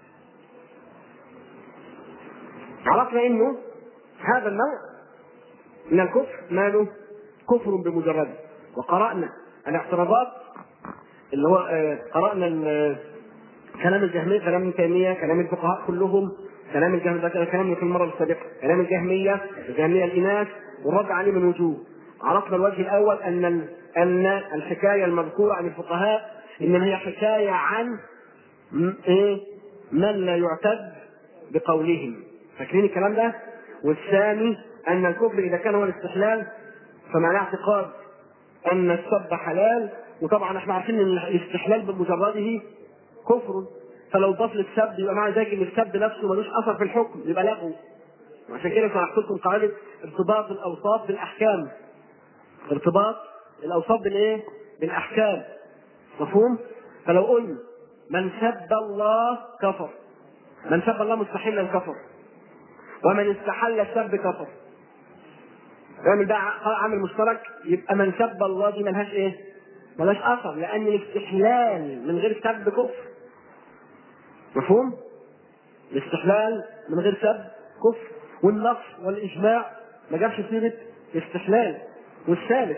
عرفنا انه هذا النوع من الكفر ماله؟ كفر بمجرده. وقرأنا الاعتراضات اللي هو قرأنا كلام الجهمية، كلام ابن تيمية، كلام الفقهاء كلهم، كلام الجهمية ده كلام في المرة السابقة، كلام الجهمية الإناث والرد عليه من وجوه. عرفنا الوجه الأول أن الحكاية المذكورة عن الفقهاء إنما هي حكاية عن من لا يعتد بقولهم، فاكرين الكلام ده؟ والثاني أن الكفر إذا كان هو الاستحلال فمعناه اعتقاد أن السب حلال، وطبعا احنا عارفين ان الاستحلال بمجرده كفر، فلو ضاف للسب يبقى معنى ذلك ان السب نفسه ملوش اثر في الحكم، يبقى لغو. وعشان كده شرحت لكم قاعده ارتباط الاوصاف بالاحكام، ارتباط الاوصاف بالايه؟ بالاحكام. مفهوم؟ فلو قلنا من سب الله كفر، من سب الله مستحلا كفر، ومن استحل السب كفر، يعمل بقى عامل مشترك، يبقى من سب الله دي ملهاش ايه؟ ملهاش اثر، لان الاستحلال من غير سب كفر. مفهوم؟ الاستحلال من غير سب كفر، والنص والاجماع ما جابش سيره الاستحلال. والثالث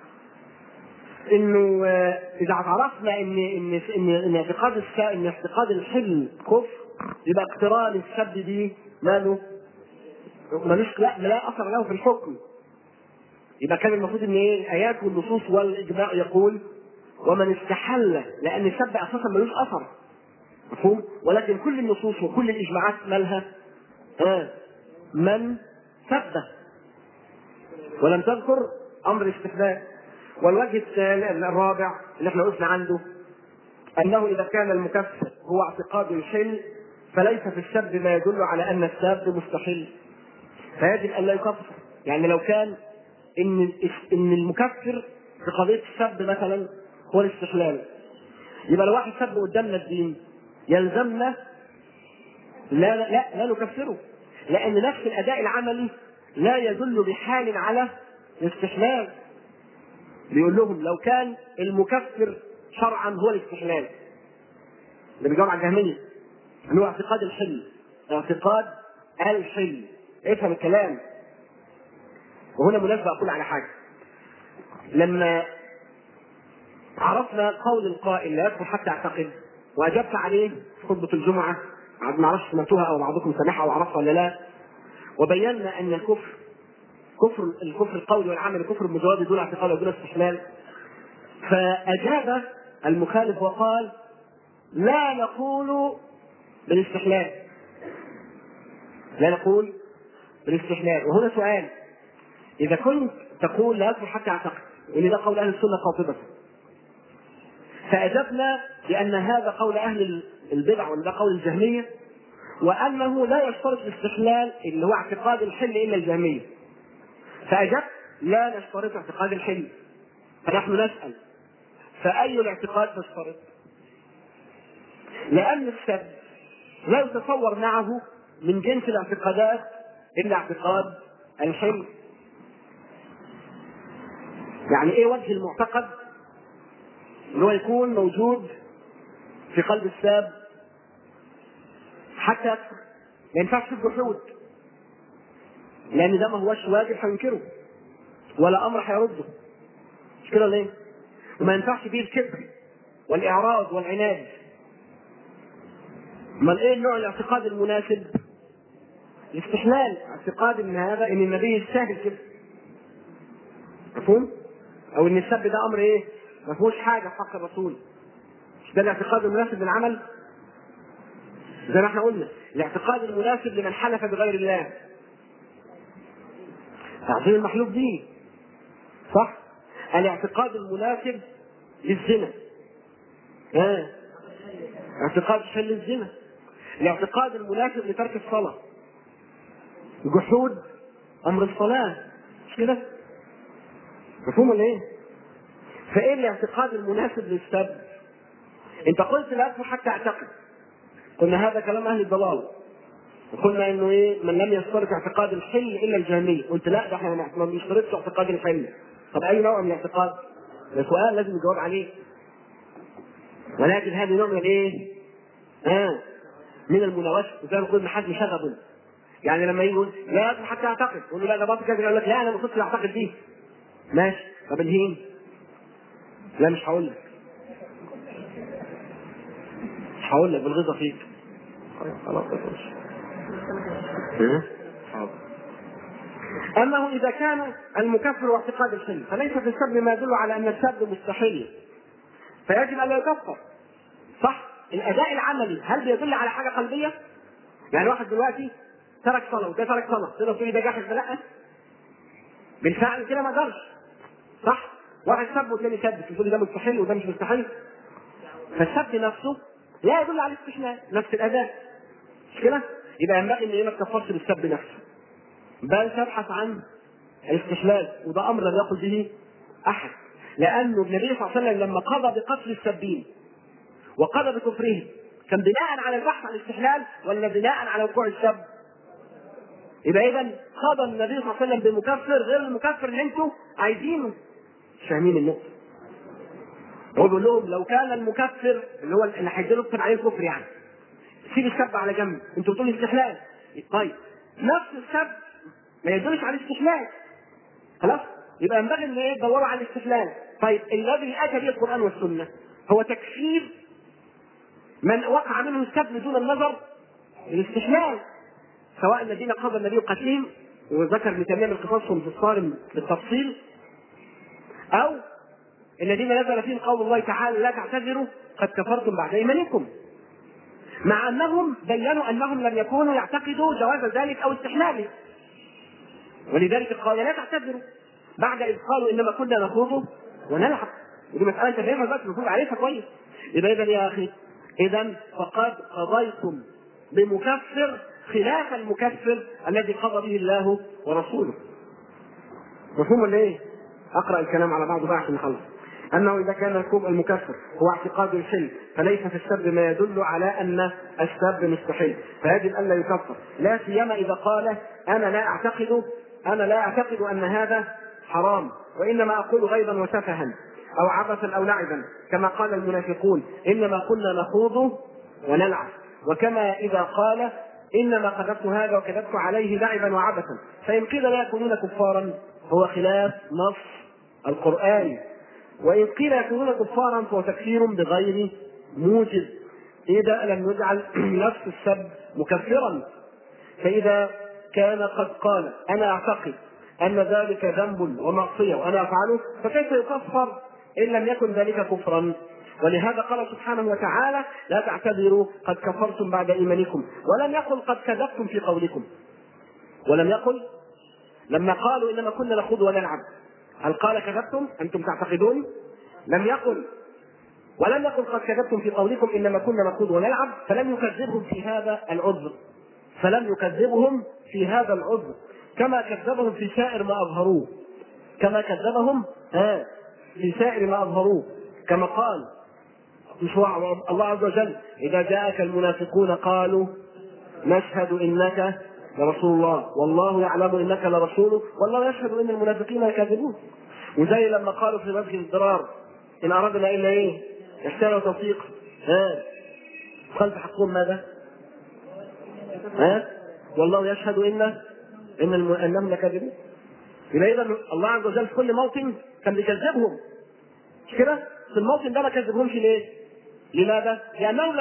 انه اذا عرفنا ان اعتقاد الحل كفر، يبقى اقتران السب دي ماله؟ ملوش لا اثر له في الحكم. يبقى كان المفروض ان ايه؟ الايات والنصوص والاجماع يقول ومن استحل، لان السب اساسا ملوش اثر. مفهوم؟ ولكن كل النصوص وكل الاجماعات مالها؟ من سب، ولم تذكر امر الاستحلال. والوجه الرابع اللي احنا قلنا عنده انه اذا كان المكفر هو اعتقاد الحل فليس في السب ما يدل على ان السب مستحل، فيجب ان لا يكفر. يعني لو كان ان المكفر في قضيه السب مثلا هو الاستحلال، يبقى لو واحد سب قدامنا الدين يلزمنا لا نكفره، لان نفس الاداء العملي لا يدل بحال على الاستحلال. بيقول لهم لو كان المكفر شرعا هو الاستحلال، اللي بيجاوب على الجهمية اللي هو اعتقاد الحل، اعتقاد الحل، افهم الكلام. وهنا مناسبة اقول على حاجة، لما عرفنا قول القائل لا يكفر حتى يعتقد واجبت عليه في خطبة الجمعة، ما اعرفش سمعتوها او بعضكم سمعها او عرفها ولا لا، وبينا ان الكفر القولي والعمل الكفر المجرد دون اعتقاد ودون استحلال. فاجاب المخالف وقال لا نقول بالاستحلال، لا نقول بالاستحلال. وهنا سؤال، اذا كنت تقول لا يكفر حتى يعتقد وان ده قول اهل السنه قاطبه، فاجبنا بان هذا قول اهل البدع وان ده قول الجهميه، وانه لا يشترط الاستحلال اللي هو اعتقاد الحل الا الجهميه، فاجبت لا نشترط اعتقاد الحل. فنحن نسال فاي الاعتقاد نشترط؟ لان السب لا يتصور معه من جنس الاعتقادات الا اعتقاد الحل. يعني ايه وجه المعتقد اللي هو يكون موجود في قلب الساب حتى يكفر. ما ينفعش في الجحود، لأن ده ما هوش واجب هينكره ولا أمر هيرده، مش كده ليه؟ وما ينفعش فيه الكبر والإعراض والعناد. امال إيه النوع الاعتقاد المناسب؟ الاستحلال، اعتقاد ان هذا ان النبي يستاهل كده، مفهوم؟ او ان السب ده امر ايه؟ ما فيهوش حاجه في حق الرسول. مش ده الاعتقاد المناسب للعمل؟ زي ما احنا قلنا الاعتقاد المناسب لمن حلف بغير الله تعظيم المحلوف دين، صح؟ الاعتقاد المناسب للزنا اعتقاد حل الزنا. الاعتقاد المناسب لترك الصلاه، جحود امر الصلاه، مش كده؟ مفهوم ولا ايه؟ فايه الاعتقاد المناسب للسب؟ انت قلت لا اكفر حتى اعتقد، قلنا هذا كلام اهل الضلال، وقلنا انه ايه؟ من لم يشترط اعتقاد الحل الا الجهميه. قلت لا، ده احنا ما بنشترطش اعتقاد الحل. طب اي نوع من الاعتقاد؟ ده سؤال لازم نجاوب عليه. ولكن هذا نوع من الايه؟ من المناوشة. وزي ما قلنا حد شغب، يعني لما يقول لا اكفر حتى اعتقد، يقول له لا ده باطل كده، يقول لك لا انا ما كنتش اعتقد دي. ماشي، طب الهين؟ لا مش هقول لك، مش هقول لك بالغيظة فيك. خلاص أنه إذا كان المكفر واعتقاد الحل فليس في السب ما يدل على أن السب مستحيل فيجب أن لا يكفر، صح؟ الأداء العملي هل بيدل على حاجة قلبية؟ يعني واحد دلوقتي ترك صلاة وده ترك صلاة، تقدر تقول ده جاحد ولا لا؟ بالفعل كده ما قدرش، صح؟ واحد سب والثاني سب، تقول ده مستحيل وده مش مستحيل. فالسب نفسه لا يدل على الاستحلال، نفس الأداء، مش كده؟ يبقى ينبغي ان ايه؟ ما تكفرش بالسب نفسه، بل تبحث عن الاستحلال، وده امر لم يقل به احد، لانه النبي صلى الله عليه وسلم لما قضى بقتل السبين وقضى بكفرهم كان بناء على البحث عن الاستحلال ولا بناء على وقوع السب؟ يبقى اذا قضى النبي صلى الله عليه وسلم بمكفر غير المكفر اللي انتم عايزينه. مش فاهمين النقطه؟ هو بيقول لهم لو كان المكفر اللي هو اللي هيديله عليه الكفر، يعني سيب السب على جنب، انتوا بتقولوا استحلال، طيب نفس السب ما يدلش على الاستحلال، خلاص؟ يبقى ينبغي ان ايه؟ تدوروا على الاستحلال. طيب الذي اتى به القران والسنه هو تكفير من وقع منه السب دون النظر للاستحلال، سواء الذين قضى النبي قتلهم وذكر ابن تيميه من قصصهم في الصارم بالتفصيل، او الذين نزل فيهم قول الله تعالى لا تعتذروا قد كفرتم بعد ايمانكم، مع انهم بينوا انهم لم يكونوا يعتقدوا جواز ذلك او استحلاله، ولذلك قال لا تعتذروا بعد اذ قالوا انما كنا نخوض ونلعب. ودي مساله انت فاهمها دلوقتي، المفروض عارفها كويس. يبقى اذا يا اخي، اذا فقد قضيتم بمكفر خلاف المكفر الذي قضى به الله ورسوله. مفهوم ولا ايه؟ اقرا الكلام على بعضه بقى عشان نخلص. انه اذا كان المكفر هو اعتقاد الحل فليس في السب ما يدل على ان السب مستحيل فيجب الا يكفر، لا سيما اذا قال انا لا اعتقد ان هذا حرام، وانما اقول غيظا وسفها او عبثا او لعبا، كما قال المنافقون انما كنا نخوض ونلعب، وكما اذا قال انما قذفت هذا وكذبت عليه لعبا وعبثا، فان قيل لا يكونون كفارا هو خلاف نص القرآن، وإن قيل يكونون كفارا فهو تكفير بغير موجب إذا لم يجعل نفس السب مكفرا. فإذا كان قد قال أنا أعتقد أن ذلك ذنب ومعصية وأنا أفعله فكيف يكفر إن لم يكن ذلك كفرا؟ ولهذا قال سبحانه وتعالى لا تعتذروا قد كفرتم بعد إيمانكم، ولم يقل قد كذبتم في قولكم، ولم يقل لما قالوا إنما كنا نخوض ونلعب هل قال كذبتم أنتم تعتقدون؟ لم يقل، ولم يقل قد كذبتم في قولكم إنما كنا نخوض ونلعب، فلم يكذبهم في هذا العذر، كما كذبهم في سائر ما أظهروه، كما قال الله عز وجل إذا جاءك المنافقون قالوا نشهد إنك لرسول الله والله يعلم إنك لرسوله والله يشهد إن المنافقين يكذبون. وزي لما قالوا في مسجد الضرار إن أردنا إلا إيه؟ إحسان وتوفيق، قال في حقهم ماذا؟ والله يشهد انهم لكاذبون. يبقى اذا الله عز وجل في كل موطن كان بيكذبهم، مش كده؟ في الموطن ده ما كذبهمش ليه؟ لماذا؟ لانهم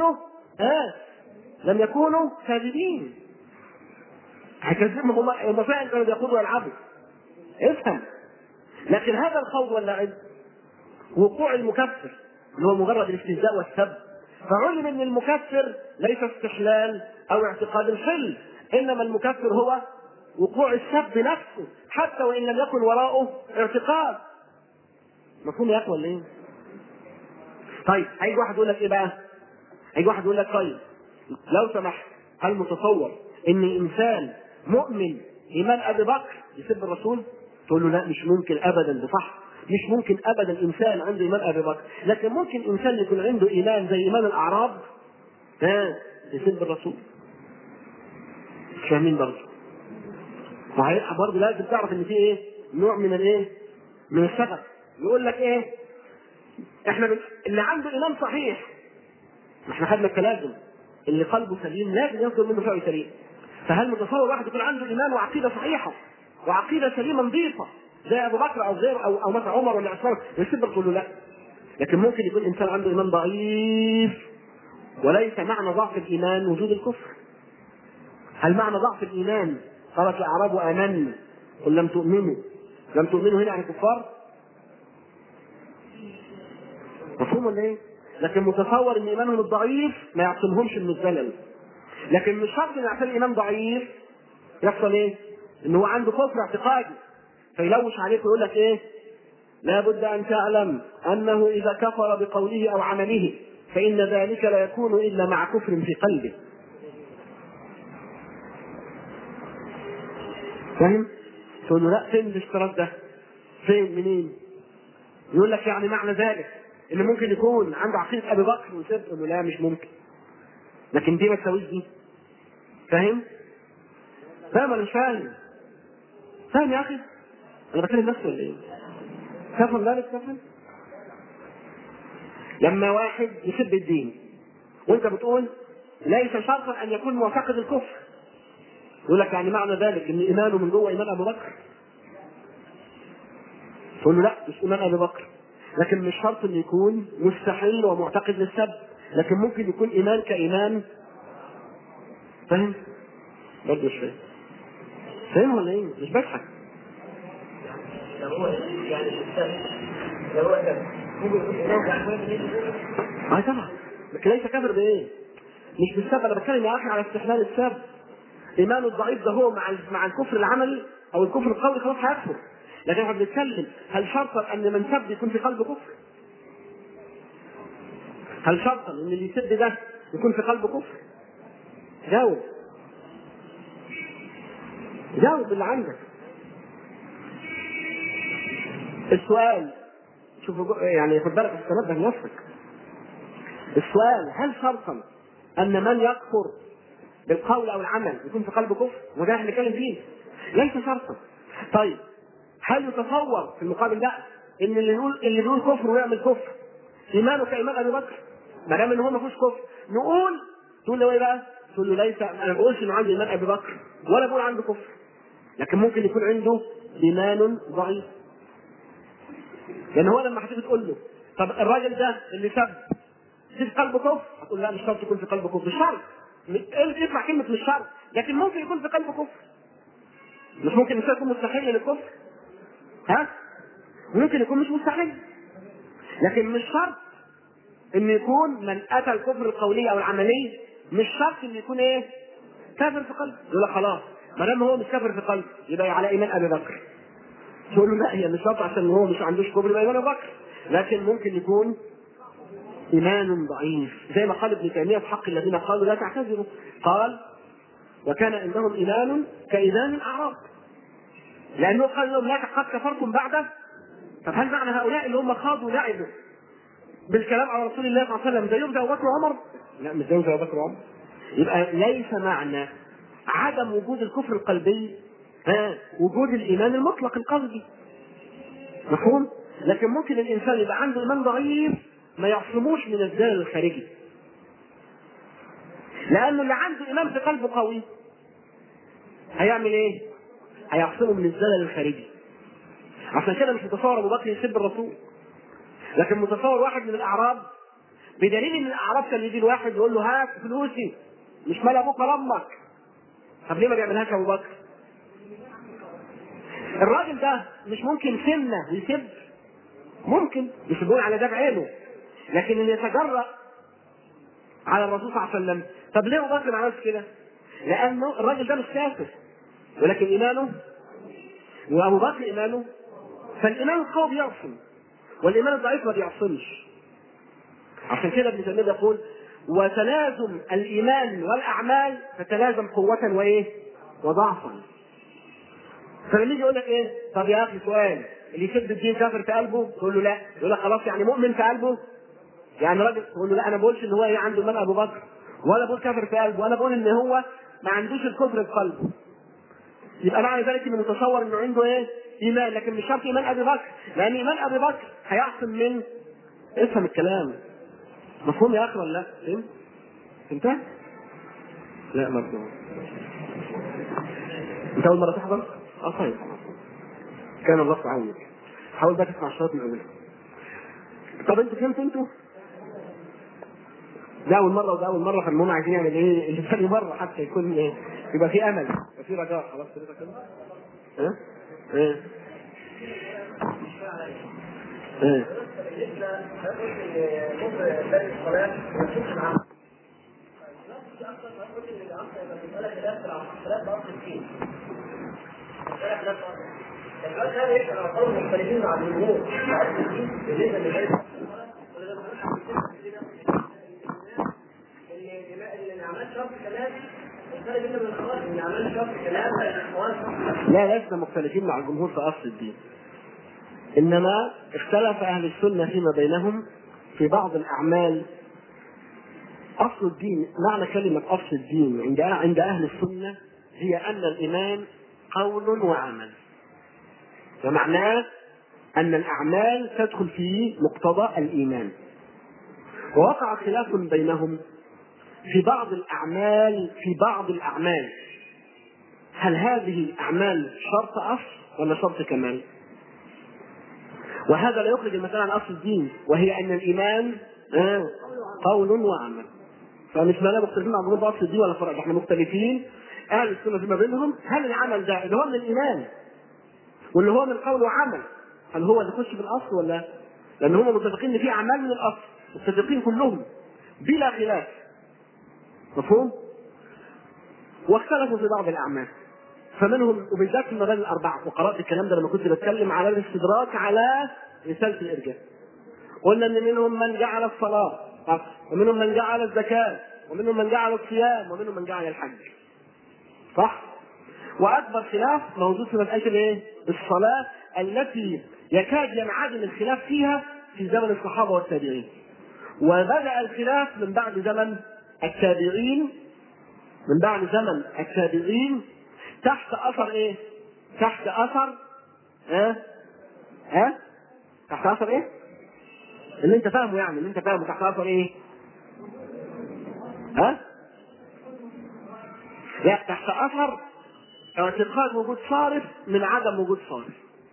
لم يكونوا كاذبين. هيكذبهم هم فعلا كانوا بيخوضوا ويلعبوا. افهم. لكن هذا الخوض واللعب وقوع المكفر اللي هو مجرد الاستهزاء والسب، فعلم ان المكفر ليس استحلال او اعتقاد الحل، انما المكفر هو وقوع السب نفسه حتى وان لم يكن وراءه اعتقاد. مفهوم يا اخوان ليه؟ طيب هيجي واحد يقول لك ايه بقى؟ هيجي واحد يقول لك طيب لو سمحت، هل متصور ان انسان مؤمن ايمان ابي بكر يسب الرسول؟ تقول له لا مش ممكن ابدا، ده صح، مش ممكن ابدا انسان عنده ايمان ابي بكر، لكن ممكن انسان يكون عنده ايمان زي ايمان الاعراب يسب الرسول. مش فاهمين برضه؟ صحيح برضه لازم تعرف ان في ايه؟ نوع من الايه؟ من الشغف. يقول لك ايه؟ احنا اللي عنده ايمان صحيح، احنا خدنا التلازم، اللي قلبه سليم لازم يصدر منه فعل سليم. فهل متصور واحد يكون عنده ايمان وعقيده صحيحه وعقيده سليمه نظيفه زي ابو بكر او غيره او مثلا عمر ولا عثمان يسب الرسول؟ لا. لكن ممكن يكون انسان عنده ايمان ضعيف، وليس معنى ضعف الايمان وجود الكفر. هل معنى ضعف الايمان قالت الاعراب امنا قل لم تؤمنوا؟ لم تؤمنوا هنا يعني كفار؟ مفهوم ولا ايه؟ لكن متصور ان ايمانهم الضعيف ما يعصمهمش من الزلل. لكن مش شرط ان عشان الايمان ضعيف يحصل ايه؟ ان هو عنده كفر اعتقادي فيلوش عليك ويقول لك ايه؟ لا بد ان تعلم انه اذا كفر بقوله او عمله فان ذلك لا يكون الا مع كفر في قلبه. فاهم؟ تقول له لا، فين الاشتراك ده؟ فين؟ منين؟ يقول لك يعني معنى ذلك ان ممكن يكون عنده عقيده ابي بكر ويسب. تقول له لا مش ممكن، لكن دي ما تساويش دي. فاهم؟ فاهم ولا مش فاهم؟ فاهم يا اخي؟ انا بكلم نفسي ولا ايه؟ تفهم ذلك؟ تفهم؟ لما واحد يسب الدين وانت بتقول ليس شرطا ان يكون معتقد الكفر، يقول لك يعني معنى ذلك ان ايمانه من جوه ايمان ابو بكر. تقول له لا مش ايمان ابي بكر، لكن مش شرط ان يكون مستحيل ومعتقد للسب، لكن ممكن يكون ايمان كايمان. فاهم؟ برضه مش فاهم. فاهم ولا ايه؟ مش بضحك. لو هو يعني السب لو هو سب ممكن يكون طبعا، لكن ليس كافر بايه؟ مش بالسب. انا بتكلم يا اخي على استحلال السب. ايمانه الضعيف ده هو مع الكفر العملي او الكفر القولي خلاص هيكفر. لكن احنا بنتكلم هل شرطا ان من سب يكون في قلبه كفر؟ هل شرطا ان اللي يسب ده يكون في قلبه كفر؟ جاوب. جاوب اللي عندك. السؤال شوف يعني خد بالك تتنبه لنفسك. السؤال هل شرطا ان من يكفر بالقول او العمل يكون في قلبه كفر؟ وده احنا بنتكلم فيه. ليس شرطا. طيب هل يتصور في المقابل ده ان اللي بيقول كفر ويعمل كفر ايمانه كايمان ابي بكر؟ ما دام ان هو ما فيهوش كفر تقول له ايه بقى؟ تقول له ليس، انا ما بقولش انه عنده ايمان ابي بكر ولا بقول عنده كفر، لكن ممكن يكون عنده ايمان ضعيف. لان هو لما هتيجي تقول له طب الراجل ده اللي سب في قلبه كفر، هتقول لا مش شرط يكون في قلبه كفر. مش شرط. اسمع كلمه مش شرط، لكن ممكن يكون في قلبه كفر. مش ممكن الانسان يكون مستحيل للكفر؟ ممكن يكون مش مستحيل، لكن مش شرط ان يكون من اتى الكفر القولي او العملي مش شرط ان يكون ايه؟ كافر في قلبه. يقول لك خلاص ما دام هو مش كافر في قلبه يبقى على ايمان ابي بكر. تقول له لا هي مش شرط عشان هو مش عندوش كفر يبقى ايمان ابي بكر، لكن ممكن يكون ايمان ضعيف زي ما قال ابن تيميه في حق الذين قالوا لا تعتذروا، قال وكان عندهم ايمان كايمان الاعراب، لانه قال لهم لا قد كفرتم بعد. طب هل معنى هؤلاء اللي هم خاضوا لعبوا بالكلام على رسول الله صلى الله عليه وسلم زيهم زي ابو بكر وعمر؟ لا مش زيهم زي ابو بكر وعمر. يبقى ليس معنى عدم وجود الكفر القلبي وجود الايمان المطلق القلبي. مفهوم؟ لكن ممكن الانسان يبقى عنده ايمان ضعيف ما يعصموش من الزلل الخارجي، لانه اللي عنده ايمان في قلبه قوي هيعمل ايه؟ هيعصمه من الزلل الخارجي. عشان كده مش متصور ابو بكر يسب الرسول، لكن متصور واحد من الاعراب، بدليل ان الاعراب كان يجي الواحد يقول له هات فلوسي مش مال ابوك ولا امك. طب ليه ما بيعملهاش ابو بكر؟ الراجل ده مش ممكن سنه ويسب؟ ممكن، مش بيقول على ده بعينه، لكن اللي يتجرأ على الرسول صلى الله عليه وسلم. طب ليه ابو بكر ما عملش كده؟ لانه الراجل ده مش كافر، ولكن ايمانه، وابو بكر ايمانه، فالايمان القوي بيعصم والايمان الضعيف ما بيعصمش. عشان كده ابن تيميه يقول وتلازم الايمان والاعمال فتلازم قوه وايه؟ وضعفا. فلما يجي يقول لك ايه؟ طب يا اخي سؤال، اللي يسد الدين كافر في قلبه؟ تقول له لا. يقول لك خلاص يعني مؤمن في قلبه؟ يعني راجل تقول له لا انا بقولش ان هو ايه عنده ايمان ابو بكر، ولا بقول كافر في قلبه، وانا بقول ان هو ما عندوش الكفر في قلبه. يبقى معنى ذلك انه متصور انه عنده ايه؟ ايمان، لكن مش شرط ايمان ابي بكر، لان ايمان ابي بكر هيعصم من، افهم الكلام مفهوم يا اخي ولا لا؟ فهمت؟ انت؟ لا مفهوم. انت اول مره تحضر؟ طيب كان الله في عونك. حاول بقى تسمع الشوط من اولها. طب انتوا فهمتوا انتوا؟ ده اول مره وده اول مره، فالمهم عايزين نعمل ايه اللي ثاني مره حتى يكون ايه؟ يبقى في امل، يبقى في رجاء. خلاص كده ها؟ ايه؟ ايه؟ مختلفين مع الجمهور بالنسبه للعلم لا لسنا مختلفين مع الجمهور في اصل الدين، انما اختلف اهل السنه فيما بينهم في بعض الاعمال. اصل الدين، معنى كلمه اصل الدين عند اهل السنه هي ان الايمان قول وعمل، فمعناه ان الاعمال تدخل في مقتضى الايمان. ووقع خلاف بينهم في بعض الاعمال هل هذه الاعمال شرط اصل ولا شرط كمال؟ وهذا لا يخرج المسألة عن اصل الدين، وهي ان الايمان قول وعمل. فمش معناه مختلفين مع بعض اصل الدين ولا فرق، احنا مختلفين اهل السنه فيما بينهم هل العمل ده اللي هو من الايمان واللي هو من قول وعمل هل هو اللي يخش في الاصل ولا لا؟ لان هم متفقين ان في اعمال من الاصل، متفقين كلهم بلا خلاف. مفهوم؟ واختلفوا في بعض الاعمال، فمنهم وبالذات في المباني الاربعه. وقرات الكلام ده لما كنت بتكلم على الاستدراك على رساله الارجاء. قلنا ان منهم من جعل الصلاه، ومنهم من جعل الزكاه، ومنهم من جعل الصيام، ومنهم من جعل الحج. صح؟ واكبر خلاف موجود في مساله الايه؟ الصلاه، التي يكاد ينعدم الخلاف فيها في زمن الصحابه والتابعين. وبدا الخلاف من بعد زمن التابعين، تحت اثر ايه؟ تحت اثر تحت اثر ايه؟ اللي انت فاهمه، يعني اللي انت فاهمه تحت اثر ايه؟ لا، تحت اثر اعتقاد وجود صارف من عدم وجود صارف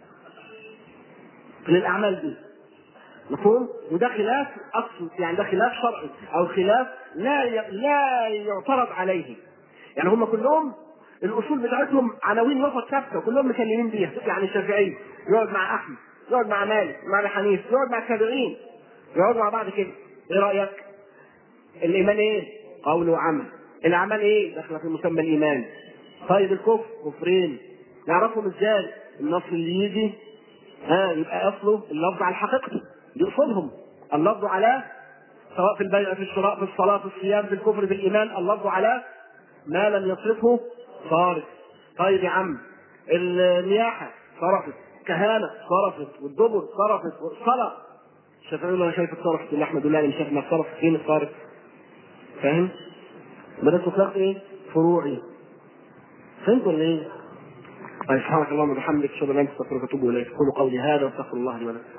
للاعمال دي. مفهوم؟ وده خلاف اصل، يعني ده خلاف شرعي او خلاف لا يعترض عليه. يعني هم كلهم الاصول بتاعتهم عناوين وسط ثابته وكلهم مكلمين بيها. يعني الشافعي يقعد مع احمد، يقعد مع مالك، مع حنيف، يقعد مع التابعين، يقعدوا مع بعض كده. ايه رايك؟ الايمان ايه؟ قول وعمل. الاعمال ايه؟ داخله في مسمى الايمان. طيب الكفر كفرين، نعرفهم ازاي؟ النص اللي يجي يبقى اصله اللفظ على حقيقته، دي اصولهم. اللفظ على، سواء في البيع، في الشراء، في الصلاه، في الصيام، في الكفر، في الايمان، اللفظ على ما لم يصرفه صارف. طيب يا عم النياحه صرفت، كهانه صرفت، والدبر صرفت، والصلاه الشافعي انا شايف الصرف اللي احمد الله مش شايف ما الصرف فين الصارف. فاهم؟ بدأت تطلق ايه؟ فروعي. فهمت ولا ايه؟ سبحانك اللهم وبحمدك اشهد ان لا اله الا انت استغفرك واتوب اليك. قولوا قولي هذا واستغفر الله لي ولكم.